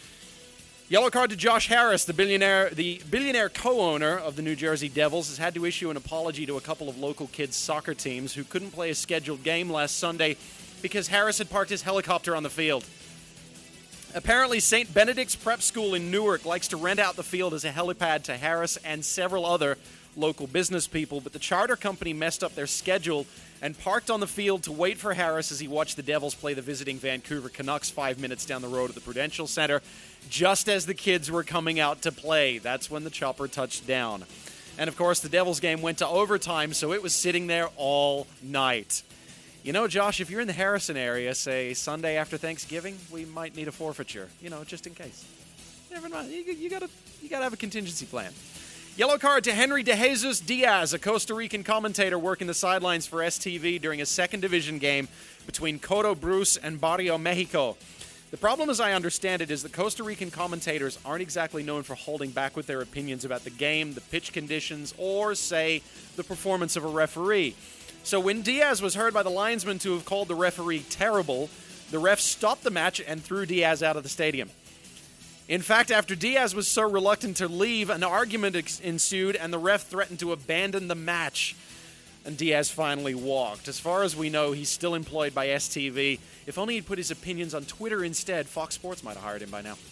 Yellow card to Josh Harris, the billionaire the billionaire co-owner of the New Jersey Devils, has had to issue an apology to a couple of local kids' soccer teams who couldn't play a scheduled game last Sunday because Harris had parked his helicopter on the field. Apparently, Saint Benedict's Prep School in Newark likes to rent out the field as a helipad to Harris and several other local business people, but the charter company messed up their schedule and parked on the field to wait for Harris as he watched the Devils play the visiting Vancouver Canucks five minutes down the road at the Prudential Center, just as the kids were coming out to play. That's when the chopper touched down. And, of course, the Devils game went to overtime, so it was sitting there all night. You know, Josh, if you're in the Harrison area, say Sunday after Thanksgiving, we might need a forfeiture, you know, just in case. Never mind. You, you gotta, you gotta have a contingency plan. Yellow card to Henry De Jesus Diaz, a Costa Rican commentator working the sidelines for S T V during a second division game between Coto Bruce and Barrio Mexico. The problem, as I understand it, is that Costa Rican commentators aren't exactly known for holding back with their opinions about the game, the pitch conditions, or, say, the performance of a referee. So when Diaz was heard by the linesman to have called the referee terrible, the ref stopped the match and threw Diaz out of the stadium. In fact, after Diaz was so reluctant to leave, an argument ex- ensued and the ref threatened to abandon the match. And Diaz finally walked. As far as we know, he's still employed by S T V. If only he'd put his opinions on Twitter instead, Fox Sports might have hired him by now.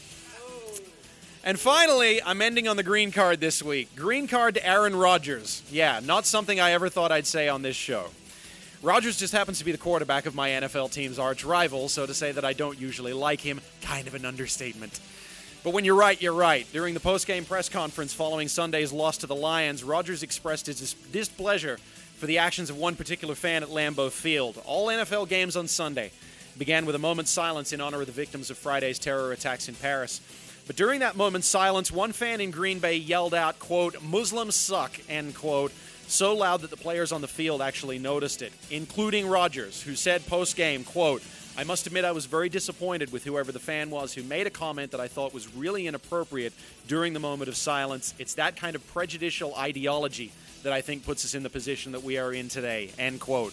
And finally, I'm ending on the green card this week. Green card to Aaron Rodgers. Yeah, not something I ever thought I'd say on this show. Rodgers just happens to be the quarterback of my N F L team's arch rival, so to say that I don't usually like him, kind of an understatement. But when you're right, you're right. During the post-game press conference following Sunday's loss to the Lions, Rodgers expressed his dis- displeasure for the actions of one particular fan at Lambeau Field. All N F L games on Sunday began with a moment's silence in honor of the victims of Friday's terror attacks in Paris. But during that moment's silence, one fan in Green Bay yelled out, quote, "Muslims suck," end quote, so loud that the players on the field actually noticed it, including Rodgers, who said post-game, quote, "I must admit I was very disappointed with whoever the fan was who made a comment that I thought was really inappropriate during the moment of silence. It's that kind of prejudicial ideology that I think puts us in the position that we are in today," end quote.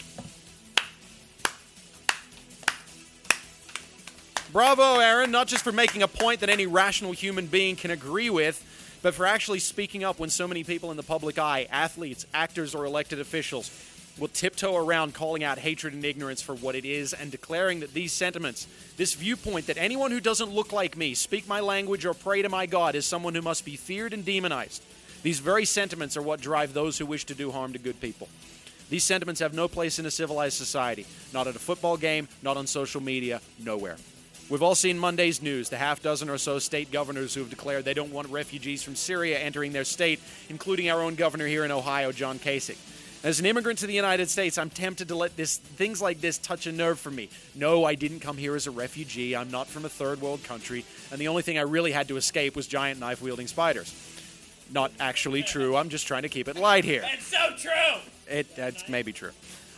Bravo, Aaron, not just for making a point that any rational human being can agree with, but for actually speaking up when so many people in the public eye, athletes, actors, or elected officials, will tiptoe around calling out hatred and ignorance for what it is and declaring that these sentiments, this viewpoint that anyone who doesn't look like me, speak my language, or pray to my God is someone who must be feared and demonized. These very sentiments are what drive those who wish to do harm to good people. These sentiments have no place in a civilized society, not at a football game, not on social media, nowhere. We've all seen Monday's news, the half dozen or so state governors who have declared they don't want refugees from Syria entering their state, including our own governor here in Ohio, John Kasich. As an immigrant to the United States, I'm tempted to let this things like this touch a nerve for me. No, I didn't come here as a refugee. I'm not from a third world country. And the only thing I really had to escape was giant knife-wielding spiders. Not actually true. I'm just trying to keep it light here. That's so true! It, that's maybe true.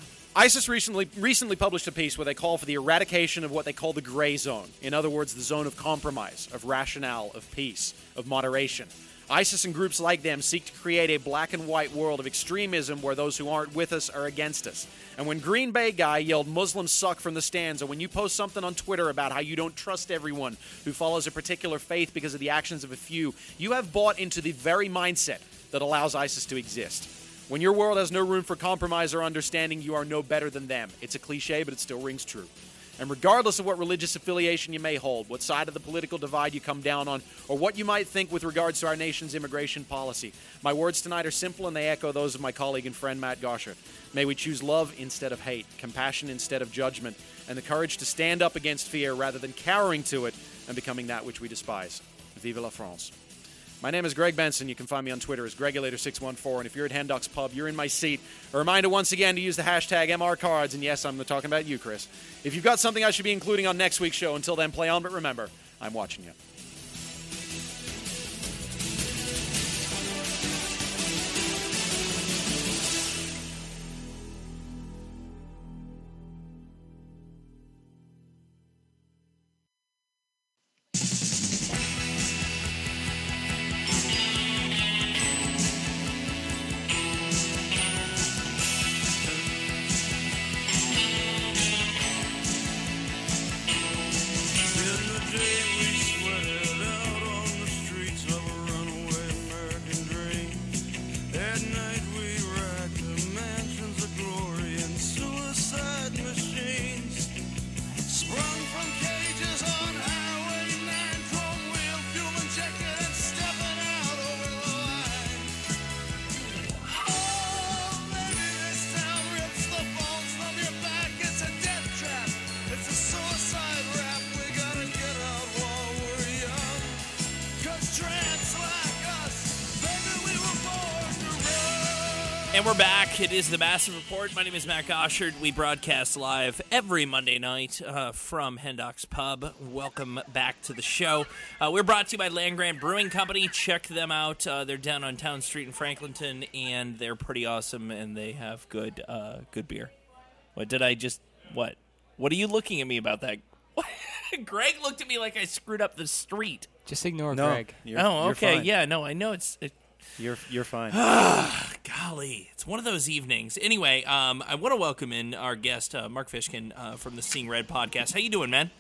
ISIS recently recently published a piece where they call for the eradication of what they call the gray zone. In other words, the zone of compromise, of rationale, of peace, of moderation. ISIS and groups like them seek to create a black and white world of extremism where those who aren't with us are against us. And when Green Bay guy yelled "Muslims suck" from the stands, or when you post something on Twitter about how you don't trust everyone who follows a particular faith because of the actions of a few, you have bought into the very mindset that allows ISIS to exist. When your world has no room for compromise or understanding, you are no better than them. It's a cliche, but it still rings true. And regardless of what religious affiliation you may hold, what side of the political divide you come down on, or what you might think with regards to our nation's immigration policy, my words tonight are simple and they echo those of my colleague and friend Matt Gosher. May we choose love instead of hate, compassion instead of judgment, and the courage to stand up against fear rather than cowering to it and becoming that which we despise. Vive la France. My name is Greg Benson. You can find me on Twitter as Gregulator six one four. And if you're at Hen Ducks Pub, you're in my seat. A reminder once again to use the hashtag M R Cards. And yes, I'm talking about you, Chris. If you've got something I should be including on next week's show, until then, play on. But remember, I'm watching you. And we're back. It is the Massive Report. My name is Matt Goshard. We broadcast live every Monday night uh, from Hen Ducks Pub. Welcome back to the show. Uh, we're brought to you by Land Grant Brewing Company. Check them out. Uh, they're down on Town Street in Franklinton, and they're pretty awesome, and they have good uh, good beer. What did I just... What? What are you looking at me about that? Greg looked at me like I screwed up the street. Just ignore No, Greg. you're, oh, you're okay. fine. Yeah, no, I know it's... It, You're, you're fine. Golly, it's one of those evenings. Anyway, um, I want to welcome in our guest, uh, Mark Fishkin uh, from the Seeing Red podcast. How you doing, man?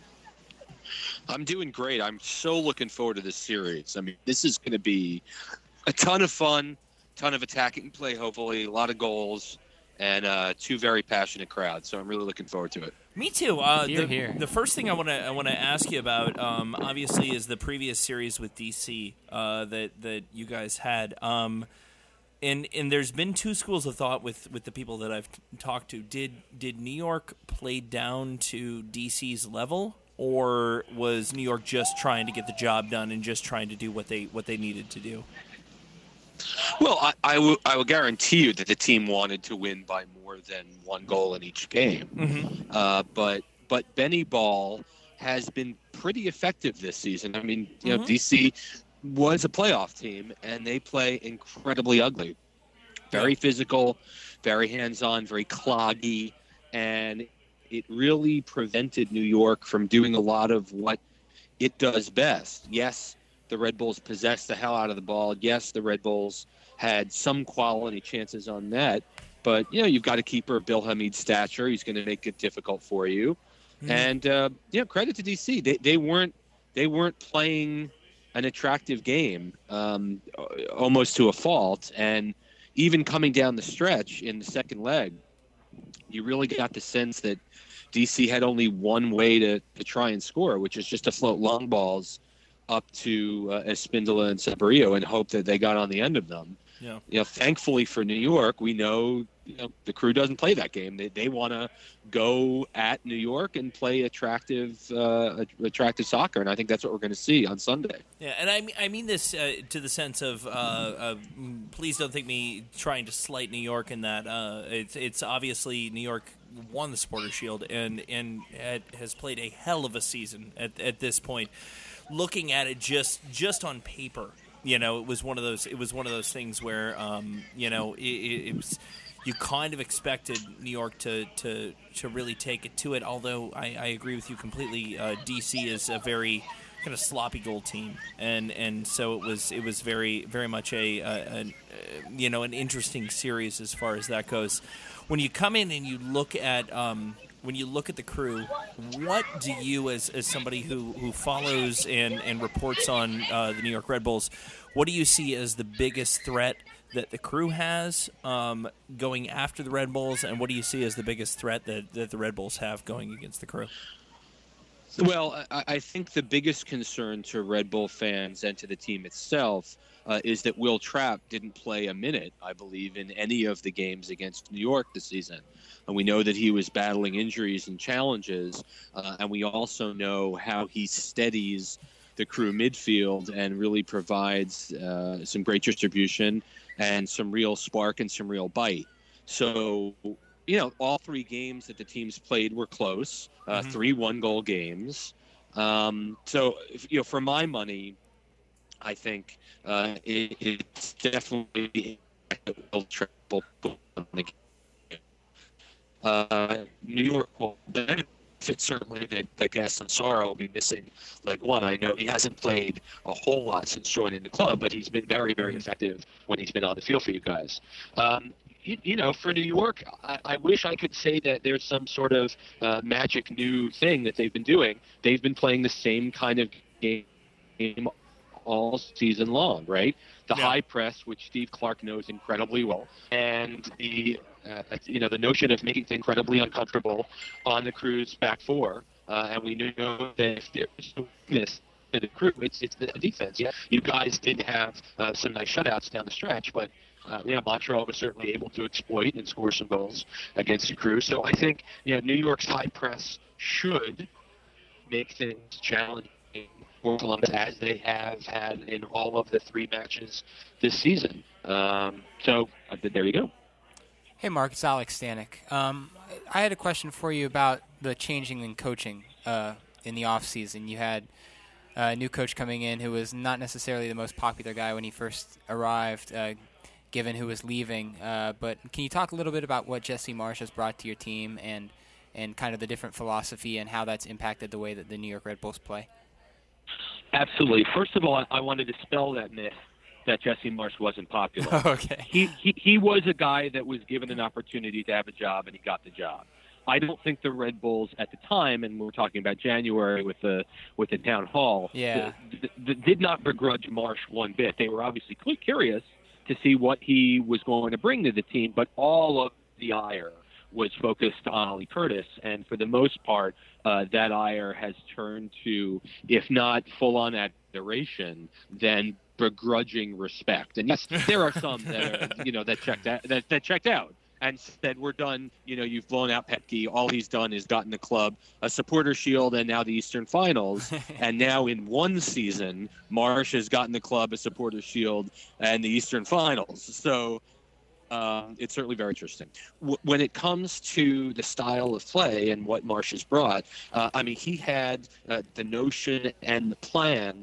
I'm doing great. I'm so looking forward to this series. I mean, this is going to be a ton of fun, ton of attacking play, hopefully, a lot of goals, and uh, two very passionate crowds. So I'm really looking forward to it. Me too. Uh, Here, the, here. the first thing I want to I want to ask you about, um, obviously, is the previous series with D C uh, that that you guys had. Um, and and there's been two schools of thought with, with the people that I've t- talked to. Did did New York play down to D C's level, or was New York just trying to get the job done and just trying to do what they what they needed to do? Well, I, I, will, I will guarantee you that the team wanted to win by more than one goal in each game. Mm-hmm. Uh, but but Benny Ball has been pretty effective this season. I mean, you know, Mm-hmm. D C was a playoff team, and they play incredibly ugly. Very physical, very hands-on, very cloggy, and it really prevented New York from doing a lot of what it does best. Yes, the Red Bulls possessed the hell out of the ball. Yes, the Red Bulls had some quality chances on net, but you know, you've got a keeper, Bill Hamid's stature. He's going to make it difficult for you. Mm-hmm. And uh, you know, credit to D C. They they weren't they weren't playing an attractive game, um, almost to a fault. And even coming down the stretch in the second leg, you really got the sense that D C had only one way to, to try and score, which is just to float long balls up to uh, Espindola and Sabarillo and hope that they got on the end of them. Yeah. You know, thankfully for New York, we know, you know the Crew doesn't play that game. They they want to go at New York and play attractive uh, attractive soccer, and I think that's what we're going to see on Sunday. Yeah, and I mean, I mean this uh, to the sense of, uh, uh, please don't think me trying to slight New York in that. Uh, it's it's obviously New York won the Supporters' Shield and and had, has played a hell of a season at at this point. Looking at it just just on paper, you know, it was one of those it was one of those things where um, you know it, it, it was. You kind of expected New York to, to, to really take it to it, although I, I agree with you completely. Uh, D C is a very kind of sloppy goal team, and, and so it was it was very very much a, a, a you know an interesting series as far as that goes. When you come in and you look at um, when you look at the Crew, what do you as, as somebody who, who follows and, and reports on uh, the New York Red Bulls, what do you see as the biggest threat that the Crew has um, going after the Red Bulls, and what do you see as the biggest threat that, that the Red Bulls have going against the Crew? Well, I, I think the biggest concern to Red Bull fans and to the team itself uh, is that Will Trapp didn't play a minute, I believe, in any of the games against New York this season. And we know that he was battling injuries and challenges, uh, and we also know how he steadies the Crew midfield and really provides uh, some great distribution and some real spark and some real bite. So, you know, all three games that the teams played were close, uh, Mm-hmm. three one-goal games. Um, so, if, you know, for my money, I think uh, it, it's definitely will triple. Uh, New York will benefit certainly that, that Gaston Sara will be missing leg one. I know he hasn't played a whole lot since joining the club, but he's been very, very effective when he's been on the field for you guys. Um, you, you know, for New York, I, I wish I could say that there's some sort of uh, magic new thing that they've been doing. They've been playing the same kind of game all season long, right? The Yeah. high press, which Steve Clark knows incredibly well, and the uh, you know the notion of making things incredibly uncomfortable on the Crew's back four, uh, and we know that if there's a weakness to the Crew, it's it's the defense. Yeah, you guys did have uh, some nice shutouts down the stretch, but uh, yeah, Montreal was certainly able to exploit and score some goals against the Crew. So I think you know New York's high press should make things challenging for Columbus, as they have had in all of the three matches this season. Um, so uh, there you go. Hey, Mark, it's Alex Stanek. Um, I had a question for you about the changing in coaching uh, in the offseason. You had a new coach coming in who was not necessarily the most popular guy when he first arrived, uh, given who was leaving. Uh, but can you talk a little bit about what Jesse Marsch has brought to your team and, and kind of the different philosophy and how that's impacted the way that the New York Red Bulls play? Absolutely. First of all, I, I want to dispel that myth that Jesse Marsch wasn't popular. Okay. He, he he was a guy that was given an opportunity to have a job, and he got the job. I don't think the Red Bulls at the time, and we're talking about January with the with the town hall, Yeah. the, the, did not begrudge Marsch one bit. They were obviously curious to see what he was going to bring to the team, but all of the ire was focused on Ollie Curtis, and for the most part, uh, that ire has turned to, if not full-on adoration, then begrudging respect. And yes, there are some that are, you know that checked out, that, that checked out. and said, we're done. You know, you've blown out Petke. All he's done is gotten the club a supporter shield and now the Eastern Finals. And now in one season, Marsh has gotten the club a supporter shield and the Eastern Finals. So um, it's certainly very interesting. W- when it comes to the style of play and what Marsh has brought, uh, I mean, he had uh, the notion and the plan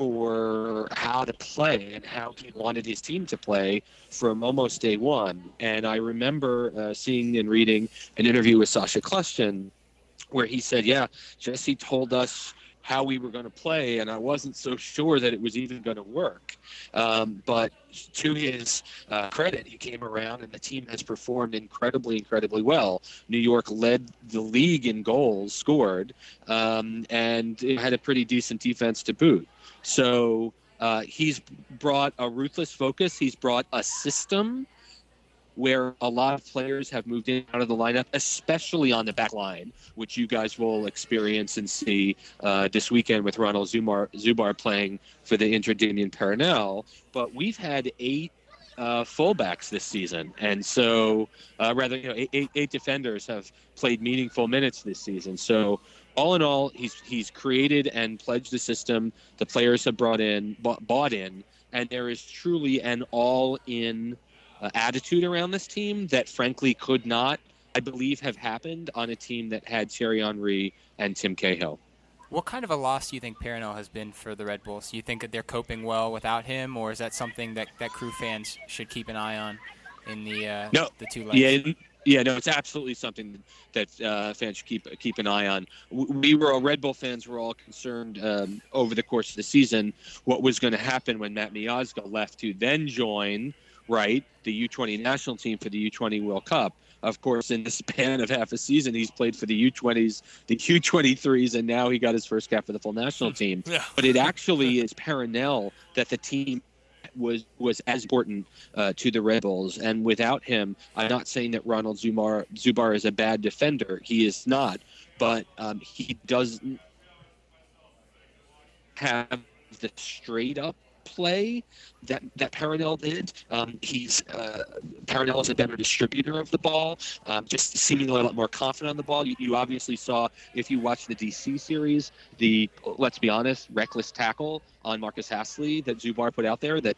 for how to play and how he wanted his team to play from almost day one. And I remember uh, seeing and reading an interview with Sasha Kljestan where he said, yeah, Jesse told us how we were going to play, and I wasn't so sure that it was even going to work. Um, but to his uh, credit, he came around, and the team has performed incredibly, incredibly well. New York led the league in goals scored, um, and it had a pretty decent defense to boot. So uh, he's brought a ruthless focus. He's brought a system where a lot of players have moved in and out of the lineup, especially on the back line, which you guys will experience and see uh, this weekend with Ronald Zubar, Zubar playing for the Inter Damian Perenelle. But we've had eight uh, fullbacks this season, and so uh, rather, you know, eight, eight, eight defenders have played meaningful minutes this season. So all in all, he's he's created and pledged the system. The players have brought in, bought, bought in, and there is truly an all-in Uh, attitude around this team that frankly could not, I believe, have happened on a team that had Thierry Henry and Tim Cahill. What kind of a loss do you think Perenelle has been for the Red Bulls? Do you think that they're coping well without him, or is that something that, that Crew fans should keep an eye on in the uh, no. the two legs? Yeah, yeah, no, it's absolutely something that uh, fans should keep keep an eye on. We were all Red Bull fans were all concerned um, over the course of the season what was going to happen when Matt Miazga left to then join. Right, the U twenty national team for the U twenty World Cup. Of course, in the span of half a season, he's played for the U twenties, the U twenty-threes, and now he got his first cap for the full national team. Yeah. But it actually is Perenelle that the team was was as important uh, to the Red Bulls. And without him, I'm not saying that Ronald Zubar, Zubar is a bad defender. He is not. But um, he doesn't have the straight-up play that that Perenelle did. Um, he's uh, Perenelle is a better distributor of the ball, um, just seemingly a lot more confident on the ball. You, you obviously saw, if you watch the D C series, the, let's be honest, reckless tackle on Marcus Hasley that Zubar put out there that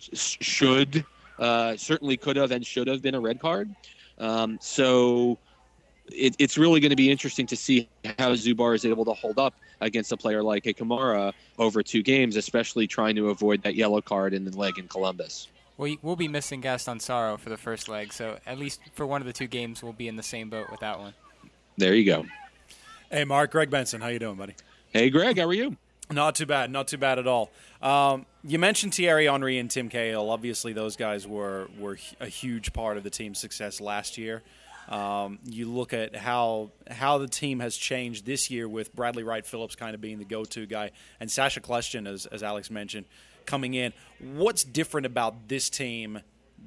should, uh, certainly could have and should have been a red card. Um, so it, it's really going to be interesting to see how Zubar is able to hold up against a player like a Kamara over two games, especially trying to avoid that yellow card in the leg in Columbus. Well, we'll be missing Gaston Saro for the first leg, so at least for one of the two games, we'll be in the same boat with that one. There you go. Hey, Mark, Greg Benson, how you doing, buddy? Hey, Greg, how are you? Not too bad, not too bad at all. Um, you mentioned Thierry Henry and Tim Cahill. Obviously, those guys were, were a huge part of the team's success last year. Um, you look at how how the team has changed this year with Bradley Wright Phillips kind of being the go-to guy and Sasha Kljestan, as, as Alex mentioned, coming in. What's different about this team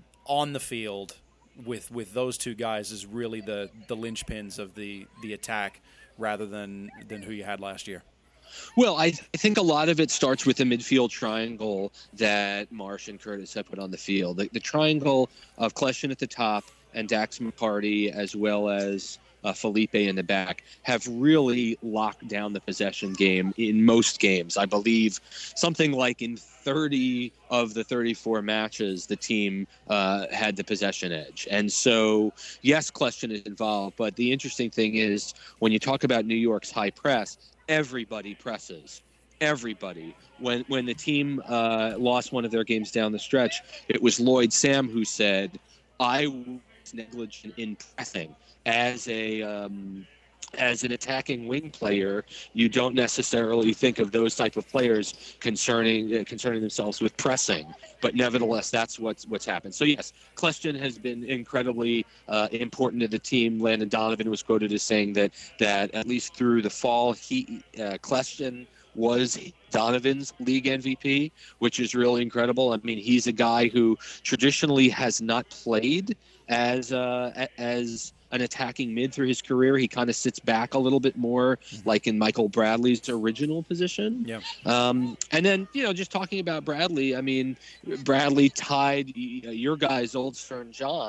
on the field with with those two guys is really the, the linchpins of the, the attack rather than, than who you had last year? Well, I, th- I think a lot of it starts with the midfield triangle that Marsh and Curtis have put on the field. The, the triangle of Kljestan at the top and Dax McCarty, as well as uh, Felipe in the back, have really locked down the possession game in most games. I believe something like in thirty of the thirty-four matches, the team uh, had the possession edge. And so, yes, Kljestan is involved, but the interesting thing is when you talk about New York's high press, everybody presses. Everybody. When when the team uh, lost one of their games down the stretch, it was Lloyd Sam who said, I was negligent in pressing. As a um, as an attacking wing player, you don't necessarily think of those type of players concerning uh, concerning themselves with pressing. But nevertheless, that's what's what's happened. So yes, Kljestan has been incredibly uh, important to the team. Landon Donovan was quoted as saying that that at least through the fall, he uh, Kljestan was Donovan's league M V P, which is really incredible. I mean, he's a guy who traditionally has not played as uh, as an attacking mid through his career. He kind of sits back a little bit more, mm-hmm. like in Michael Bradley's original position. Yeah. Um, and then, you know, just talking about Bradley, I mean, Bradley tied your guy's old friend John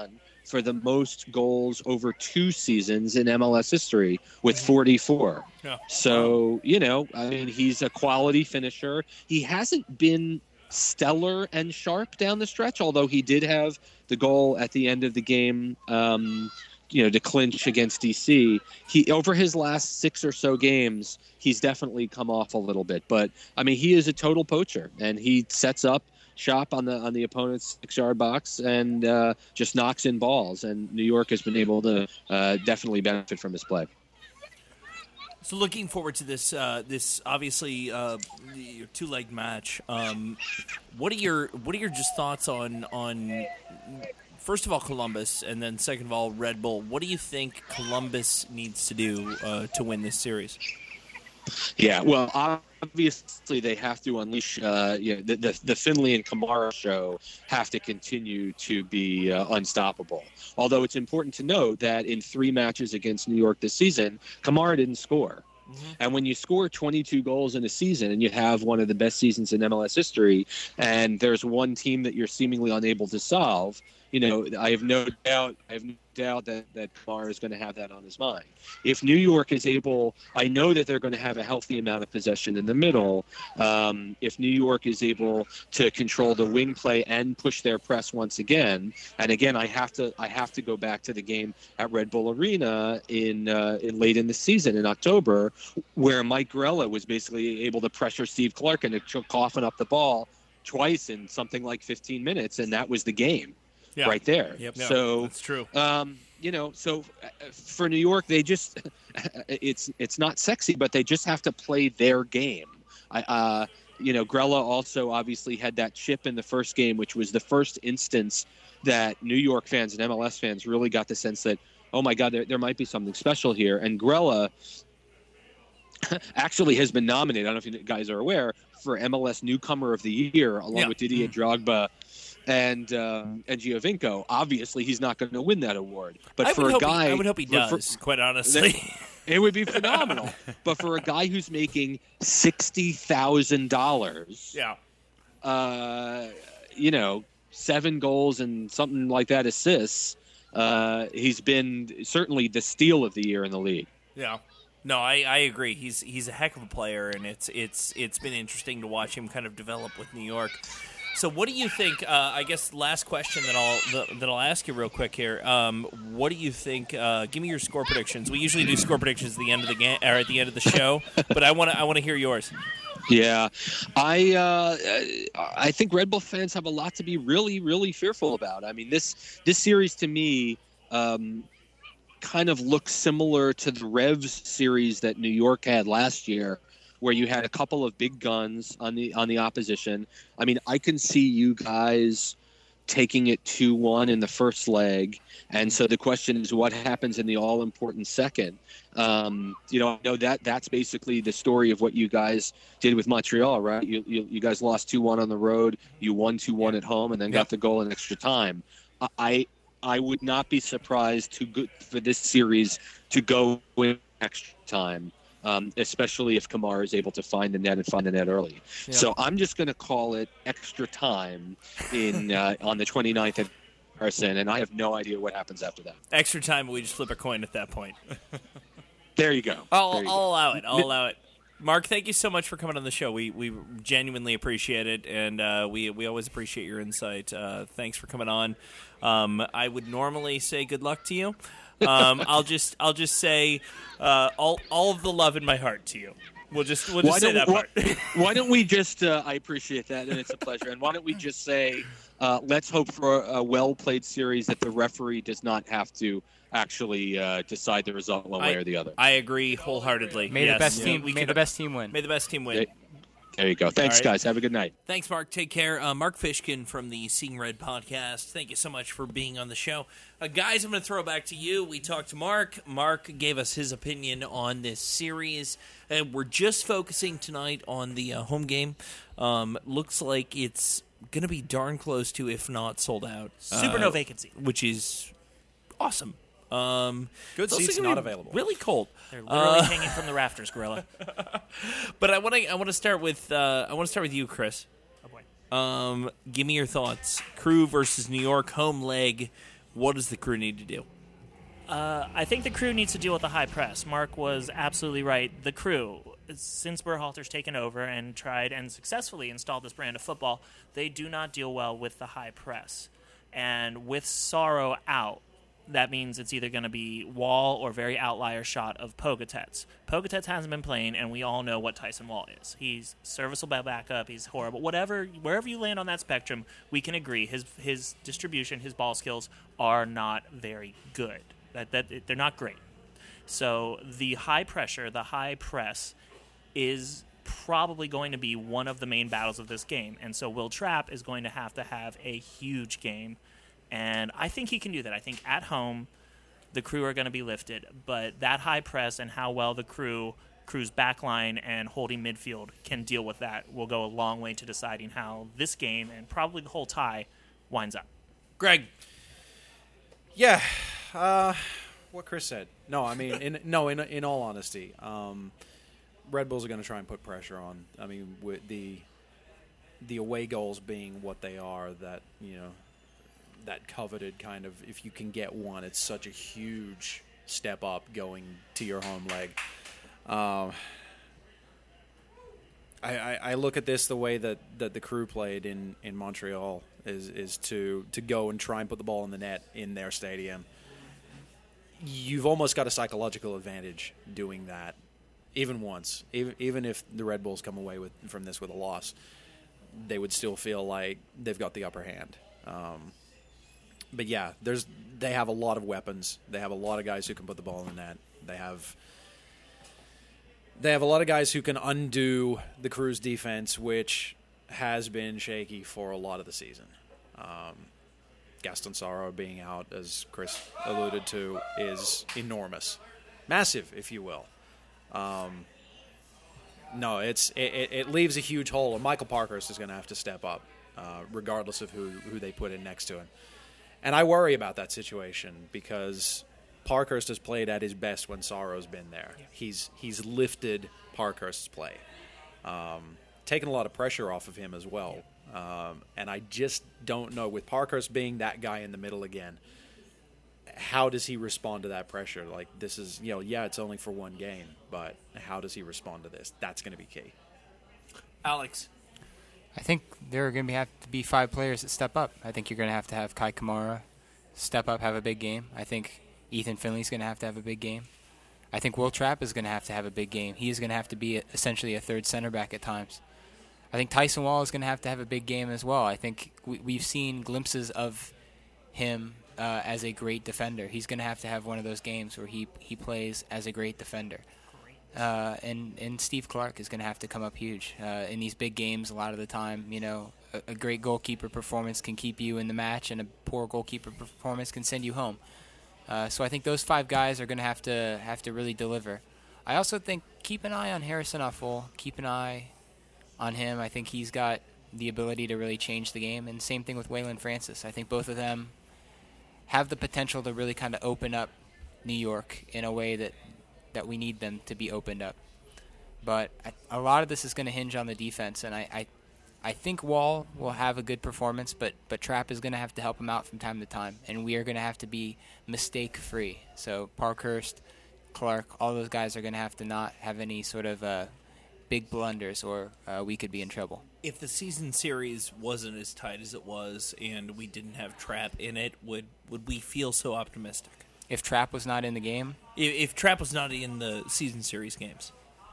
for the most goals over two seasons in M L S history with forty-four. Yeah. So, you know, I mean, he's a quality finisher. He hasn't been stellar and sharp down the stretch, although he did have the goal at the end of the game, um, you know, to clinch against D C. He over his last six or so games, he's definitely come off a little bit. But I mean, he is a total poacher, and he sets up shop on the on the opponent's six-yard box and uh, just knocks in balls. And New York has been able to uh, definitely benefit from his play. So looking forward to this, uh, this obviously uh, your two-legged match. Um, what are your what are your just thoughts on on first of all Columbus, and then second of all Red Bull? What do you think Columbus needs to do uh, to win this series? Yeah, well, obviously they have to unleash. Uh, you know, the, the the Finley and Kamara show have to continue to be uh, unstoppable. Although it's important to note that in three matches against New York this season, Kamara didn't score. Mm-hmm. And when you score twenty-two goals in a season and you have one of the best seasons in M L S history, and there's one team that you're seemingly unable to solve, you know, I have no doubt, I have no doubt that, that Kamara is going to have that on his mind. If New York is able, I know that they're going to have a healthy amount of possession in the middle. Um, if New York is able to control the wing play and push their press once again, and again, I have to, I have to go back to the game at Red Bull Arena in, uh, in late in the season in October, where Mike Grella was basically able to pressure Steve Clark and to coughin up the ball twice in something like fifteen minutes, and that was the game. Yeah. Right there. Yep. So yeah, that's true. Um, you know, so for New York, they just it's it's not sexy, but they just have to play their game. I, uh, you know, Grella also obviously had that chip in the first game, which was the first instance that New York fans and M L S fans really got the sense that, oh my God, there, there might be something special here. And Grella actually has been nominated, I don't know if you guys are aware, for M L S Newcomer of the Year, along yeah. with Didier Drogba and um, and Giovinco. Obviously, he's not going to win that award. But I for a guy, he, I would hope he does. For, quite honestly, it would be phenomenal. But for a guy who's making sixty thousand dollars, yeah, uh, you know, seven goals and something like that assists, uh, he's been certainly the steal of the year in the league. Yeah. No, I, I agree. He's he's a heck of a player, and it's it's it's been interesting to watch him kind of develop with New York. So, what do you think? Uh, I guess last question that I'll that I'll ask you real quick here. Um, what do you think? Uh, give me your score predictions. We usually do score predictions at the end of the game or at the end of the show, but I want to I want to hear yours. Yeah, I uh, I think Red Bull fans have a lot to be really really fearful about. I mean, this this series to me. Um, kind of looks similar to the Revs series that New York had last year, where you had a couple of big guns on the on the opposition. I mean, I can see you guys taking it two one in the first leg, and so the question is, what happens in the all-important second? Um, you know, I know that that's basically the story of what you guys did with Montreal, right? You you, you guys lost two one on the road, you won two one at home, and then got the goal in extra time. I I would not be surprised to go, for this series to go in extra time, um, especially if Kamara is able to find the net and find the net early. Yeah. So I'm just going to call it extra time in uh, on the twenty-ninth at Carson, and I have no idea what happens after that. Extra time, we just flip a coin at that point. There you go. I'll, there you I'll go. allow it. I'll allow it. Mark, thank you so much for coming on the show. We we genuinely appreciate it, and uh, we we always appreciate your insight. Uh, thanks for coming on. Um, I would normally say good luck to you. Um, I'll just I'll just say uh, all all of the love in my heart to you. We'll just we'll just why say that why, part. Why don't we just? Uh, I appreciate that, and it's a pleasure. And why don't we just say, uh, let's hope for a well played series that the referee does not have to actually uh, decide the result one way I, or the other. I agree wholeheartedly. May yes. the best yeah. team. We may could, the best team win. May the best team win. There, there you go. Thanks, right. guys. Have a good night. Thanks, Mark. Take care. Uh, Mark Fishkin from the Seeing Red podcast. Thank you so much for being on the show. Uh, guys, I'm going to throw it back to you. We talked to Mark. Mark gave us his opinion on this series. And we're just focusing tonight on the uh, home game. Um, looks like it's going to be darn close to, if not sold out. Super uh, no vacancy. Which is awesome. Um, Good seats not available. Really cold. They're literally Uh, hanging from the rafters, Gorilla. But I want to I want to start with uh, I want to start with you, Chris. Oh boy. Um, give me your thoughts. Crew versus New York home leg. What does the Crew need to do? Uh, I think the Crew needs to deal with the high press. Mark was absolutely right. The Crew, since Berhalter's taken over and tried and successfully installed this brand of football, they do not deal well with the high press. And with Sorrow out, that means it's either going to be Wall or very outlier shot of Pogatetz. Pogatetz hasn't been playing, and we all know what Tyson Wall is. He's serviceable backup. He's horrible. Whatever, wherever you land on that spectrum, we can agree his his distribution, his ball skills are not very good. That that they're not great. So the high pressure, the high press, is probably going to be one of the main battles of this game. And so Will Trapp is going to have to have a huge game. And I think he can do that. I think at home, the Crew are going to be lifted. But that high press and how well the Crew, Crew's backline and holding midfield can deal with that will go a long way to deciding how this game and probably the whole tie winds up. Greg. Yeah, uh, what Chris said. No, I mean, in, no. In in all honesty, um, Red Bulls are going to try and put pressure on. I mean, with the the away goals being what they are, that you know, that coveted kind of. If you can get one, it's such a huge step up going to your home leg. Um, I, I, I look at this the way that, that the Crew played in, in Montreal is is to to go and try and put the ball in the net in their stadium. You've almost got a psychological advantage doing that, even once. Even even if the Red Bulls come away with from this with a loss, they would still feel like they've got the upper hand. Um, but yeah, there's they have a lot of weapons. They have a lot of guys who can put the ball in the net. They have. They have a lot of guys who can undo the Crew's defense, which has been shaky for a lot of the season. Um, Gaston Sorrow being out, as Chris alluded to, is enormous. Massive, if you will. Um, no, it's it, it leaves a huge hole, and Michael Parkhurst is going to have to step up, uh, regardless of who, who they put in next to him. And I worry about that situation because Parkhurst has played at his best when Sorrow's been there. Yeah. He's he's lifted Parkhurst's play, um, taken a lot of pressure off of him as well. Yeah. Um, and I just don't know, with Parkhurst being that guy in the middle again, how does he respond to that pressure? Like, this is, you know, yeah, it's only for one game, but how does he respond to this? That's going to be key. Alex. I think there are going to have to be five players that step up. I think you're going to have to have Kai Kamara step up, have a big game. I think Ethan Finley's going to have to have a big game. I think Will Trapp is going to have to have a big game. He's going to have to be essentially a third center back at times. I think Tyson Wall is going to have to have a big game as well. I think we, we've seen glimpses of him uh, as a great defender. He's going to have to have one of those games where he, he plays as a great defender. Uh, and, and Steve Clark is going to have to come up huge. Uh, in these big games, a lot of the time, you know, a, a great goalkeeper performance can keep you in the match, and a poor goalkeeper performance can send you home. Uh, so I think those five guys are going to have to have to really deliver. I also think keep an eye on Harrison Afful. Keep an eye on him. I think he's got the ability to really change the game. And same thing with Waylon Francis. I think both of them have the potential to really kind of open up New York in a way that, that we need them to be opened up. But I, a lot of this is going to hinge on the defense, and I, I I think Wall will have a good performance, but, but Trapp is going to have to help him out from time to time, and we are going to have to be mistake-free. So Parkhurst, Clark, all those guys are going to have to not have any sort of uh, big blunders, or uh, we could be in trouble. If the season series wasn't as tight as it was and we didn't have Trapp in it, would, would we feel so optimistic? If Trapp was not in the game? If, if Trapp was not in the season series games.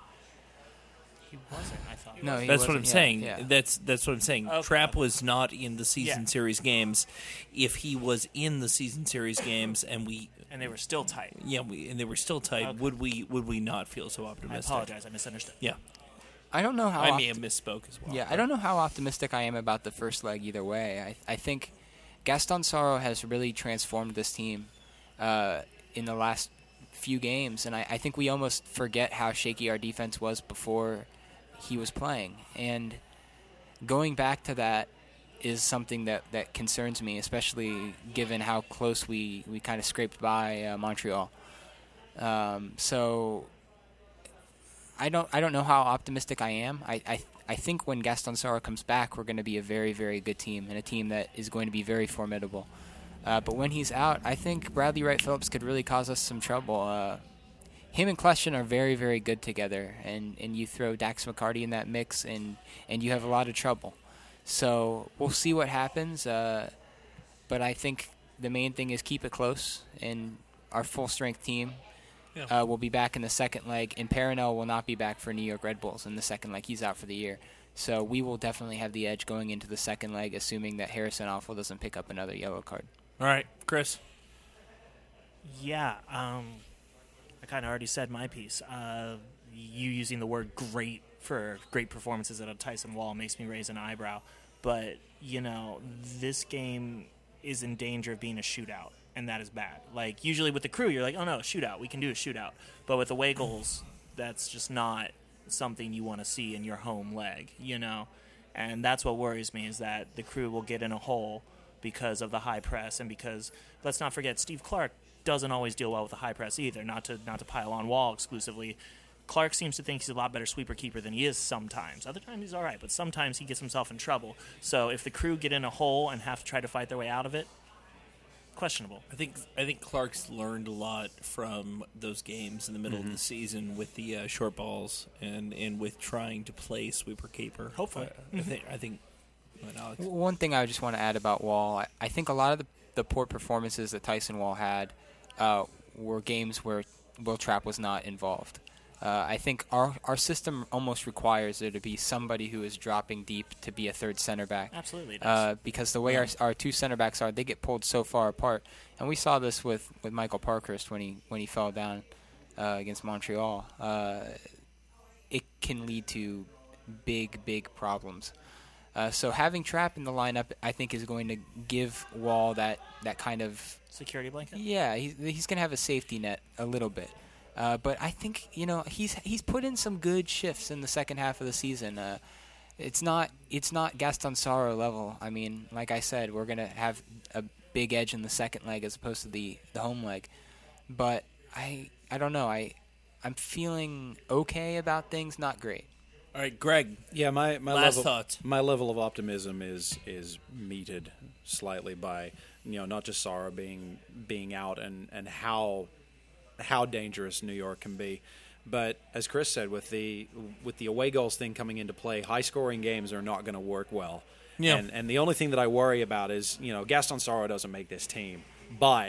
He wasn't, I thought. No, he that's wasn't. what I'm yeah, saying. Yeah. That's that's what I'm saying. Okay. Trapp was not in the season Yeah. series games. If he was in the season series games and we And they were still tight. yeah, we, and they were still tight, Okay. would we would we not feel so I optimistic? apologize. I misunderstood. Yeah. I don't know how I opt- may have misspoke as well. Yeah, I don't know how optimistic I am about the first leg either way. I I think Gaston Sorrow has really transformed this team uh, in the last few games, and I, I think we almost forget how shaky our defense was before he was playing. And going back to that is something that, that concerns me, especially given how close we, we kind of scraped by uh, Montreal. Um, so I don't I don't know how optimistic I am. I, I I think when Gaston Sorrow comes back, we're going to be a very, very good team, and a team that is going to be very formidable. Uh, but when he's out, I think Bradley Wright Phillips could really cause us some trouble. Uh, him and Kleshton are very, very good together, and, and you throw Dax McCarty in that mix, and, and you have a lot of trouble. So we'll see what happens, uh, but I think the main thing is keep it close, and our full-strength team Yeah. uh, will be back in the second leg, and Paranel will not be back for New York Red Bulls in the second leg. He's out for the year. So we will definitely have the edge going into the second leg, assuming that Harrison Awful doesn't pick up another yellow card. All right, Chris. Yeah, um, I kind of already said my piece. Uh, you using the word great for great performances out of Tyson Wall makes me raise an eyebrow. But, you know, this game is in danger of being a shootout, and that is bad. Like, usually with the Crew, you're like, oh, no, shootout. We can do a shootout. But with away goals, that's just not something you want to see in your home leg, you know? And that's what worries me, is that the Crew will get in a hole because of the high press, and because, let's not forget, Steve Clark doesn't always deal well with the high press either, not to not to pile on Wall exclusively. Clark seems to think he's a lot better sweeper keeper than he is sometimes. Other times he's all right, but sometimes he gets himself in trouble. So if the Crew get in a hole and have to try to fight their way out of it, questionable. I think I think Clark's learned a lot from those games in the middle Mm-hmm. of the season with the uh, short balls and, and with trying to play sweeper keeper. Hopefully. Uh, I think I think. What, Alex? W- One thing I just want to add about Wall, I, I think a lot of the, the poor performances that Tyson Wall had uh, were games where Will Trapp was not involved. Uh, I think our our system almost requires there to be somebody who is dropping deep to be a third center back. Absolutely it does. Uh, because the way our our two center backs are, they get pulled so far apart, and we saw this with, with Michael Parkhurst when he when he fell down uh, against Montreal. Uh, it can lead to big big problems. Uh, so having Trapp in the lineup, I think, is going to give Wall that, that kind of Security blanket? yeah. He's he's going to have a safety net a little bit. Uh, but I think, you know, he's he's put in some good shifts in the second half of the season. Uh, it's not it's not Gaston Saro level. I mean, like I said, we're gonna have a big edge in the second leg as opposed to the, the home leg. But I I don't know. I I'm feeling okay about things. Not great. All right, Greg. Yeah, my, my Last level thoughts. my level of optimism is is meted slightly by, you know, not just Sara being being out and, and how how dangerous New York can be, but as Chris said, with the with the away goals thing coming into play, high scoring games are not going to work well. Yeah. And and the only thing that I worry about is, you know, Gaston Sara doesn't make this team, but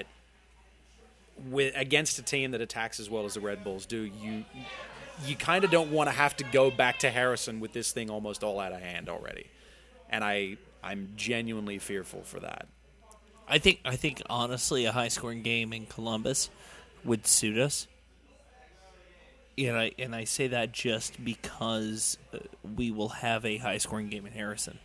with against a team that attacks as well as the Red Bulls do, you you kind of don't want to have to go back to Harrison with this thing almost all out of hand already. And I I'm genuinely fearful for that. I think I think honestly, a high scoring game in Columbus would suit us. And I and I say that just because uh, we will have a high scoring game in Harrison.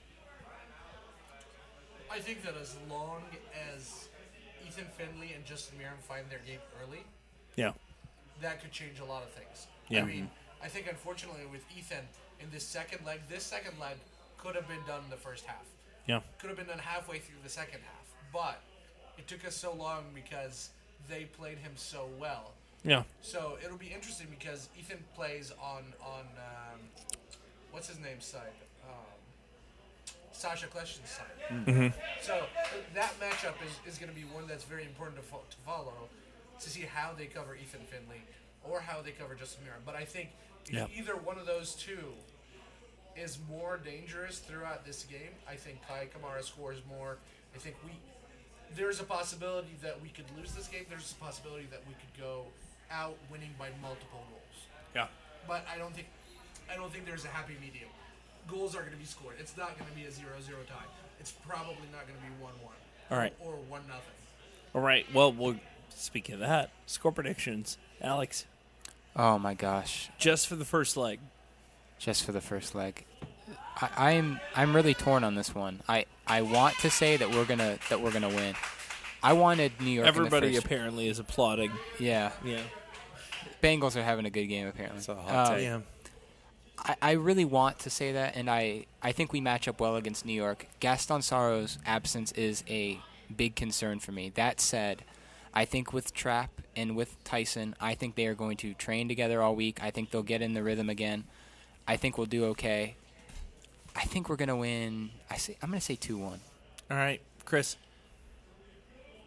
I think that as long as Ethan Finley and Justin Miram find their game early, Yeah. that could change a lot of things. Yeah. I mean, I think unfortunately with Ethan in this second leg, this second leg could have been done in the first half. Yeah. Could have been done halfway through the second half. But it took us so long because they played him so well. Yeah. So it'll be interesting because Ethan plays on on um, what's his name's side, um, Sasha Kleshton's side. So that matchup is, is going to be one that's very important to, fo- to follow to see how they cover Ethan Finley or how they cover Justin Miram. But I think if Yeah. either one of those two is more dangerous throughout this game, I think Kai Kamara scores more. I think we there's a possibility that we could lose this game. There's a possibility that we could go out winning by multiple goals. Yeah. But I don't think I don't think there's a happy medium. Goals are going to be scored. It's not going to be a zero zero tie. It's probably not going to be one one. All right. Or one nothing. All right. Well, we'll speaking of that, score predictions. Alex, Oh my gosh. just for the first leg. Just for the first leg. I, I'm I'm really torn on this one. I, I want to say that we're gonna that we're gonna win. I wanted New York. Everybody in the first, apparently is applauding. yeah. Yeah. Bengals are having a good game apparently. That's a hot Um, take. Yeah. I, I really want to say that, and I, I think we match up well against New York. Gaston Saro's absence is a big concern for me. That said, I think with Trapp and with Tyson, I think they are going to train together all week. I think they'll get in the rhythm again. I think we'll do okay. I think we're going to win. I say I'm going to say two one. All right, Chris.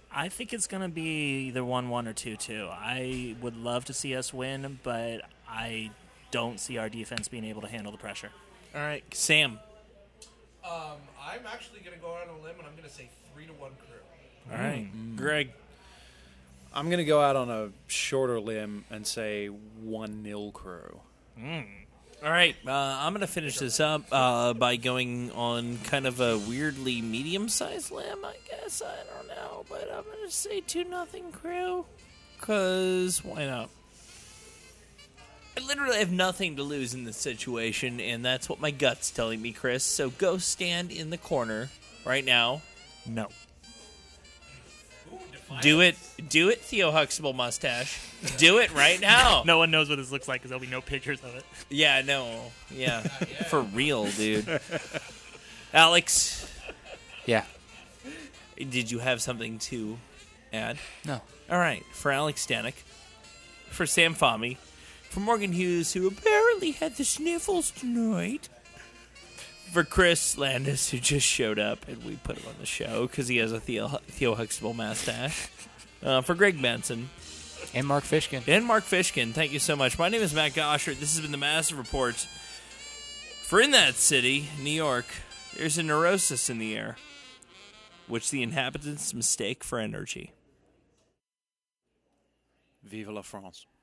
I think it's going to be either one one or two two. I would love to see us win, but I don't see our defense being able to handle the pressure. All right, Sam. Um, I'm actually going to go out on a limb, and I'm going to say three to one Crew. All right, Mm. Greg. I'm going to go out on a shorter limb and say one nil Crew. All right, uh, I'm going to finish this up uh, by going on kind of a weirdly medium-sized limb, I guess. I don't know, but I'm going to say two nothing Crew, because why not? I literally have nothing to lose in this situation, and that's what my gut's telling me, Chris. So go stand in the corner right now. No. Do it. Do it, Theo Huxtable mustache. Do it right now. No one knows what this looks like because there'll be no pictures of it. Yeah, no. Yeah. For real, dude. Alex, Yeah. did you have something to add? No. All right. For Alex Stanek, for Sam Fahmy, for Morgan Hughes, who apparently had the sniffles tonight, for Chris Landis, who just showed up, and we put him on the show because he has a Theo, Theo Huxtable mustache, uh, for Greg Benson, And Mark Fishkin. and Mark Fishkin, thank you so much. My name is Matt Goshert. This has been the Massive Report. For in that city, New York, there's a neurosis in the air, which the inhabitants mistake for energy. Vive la France.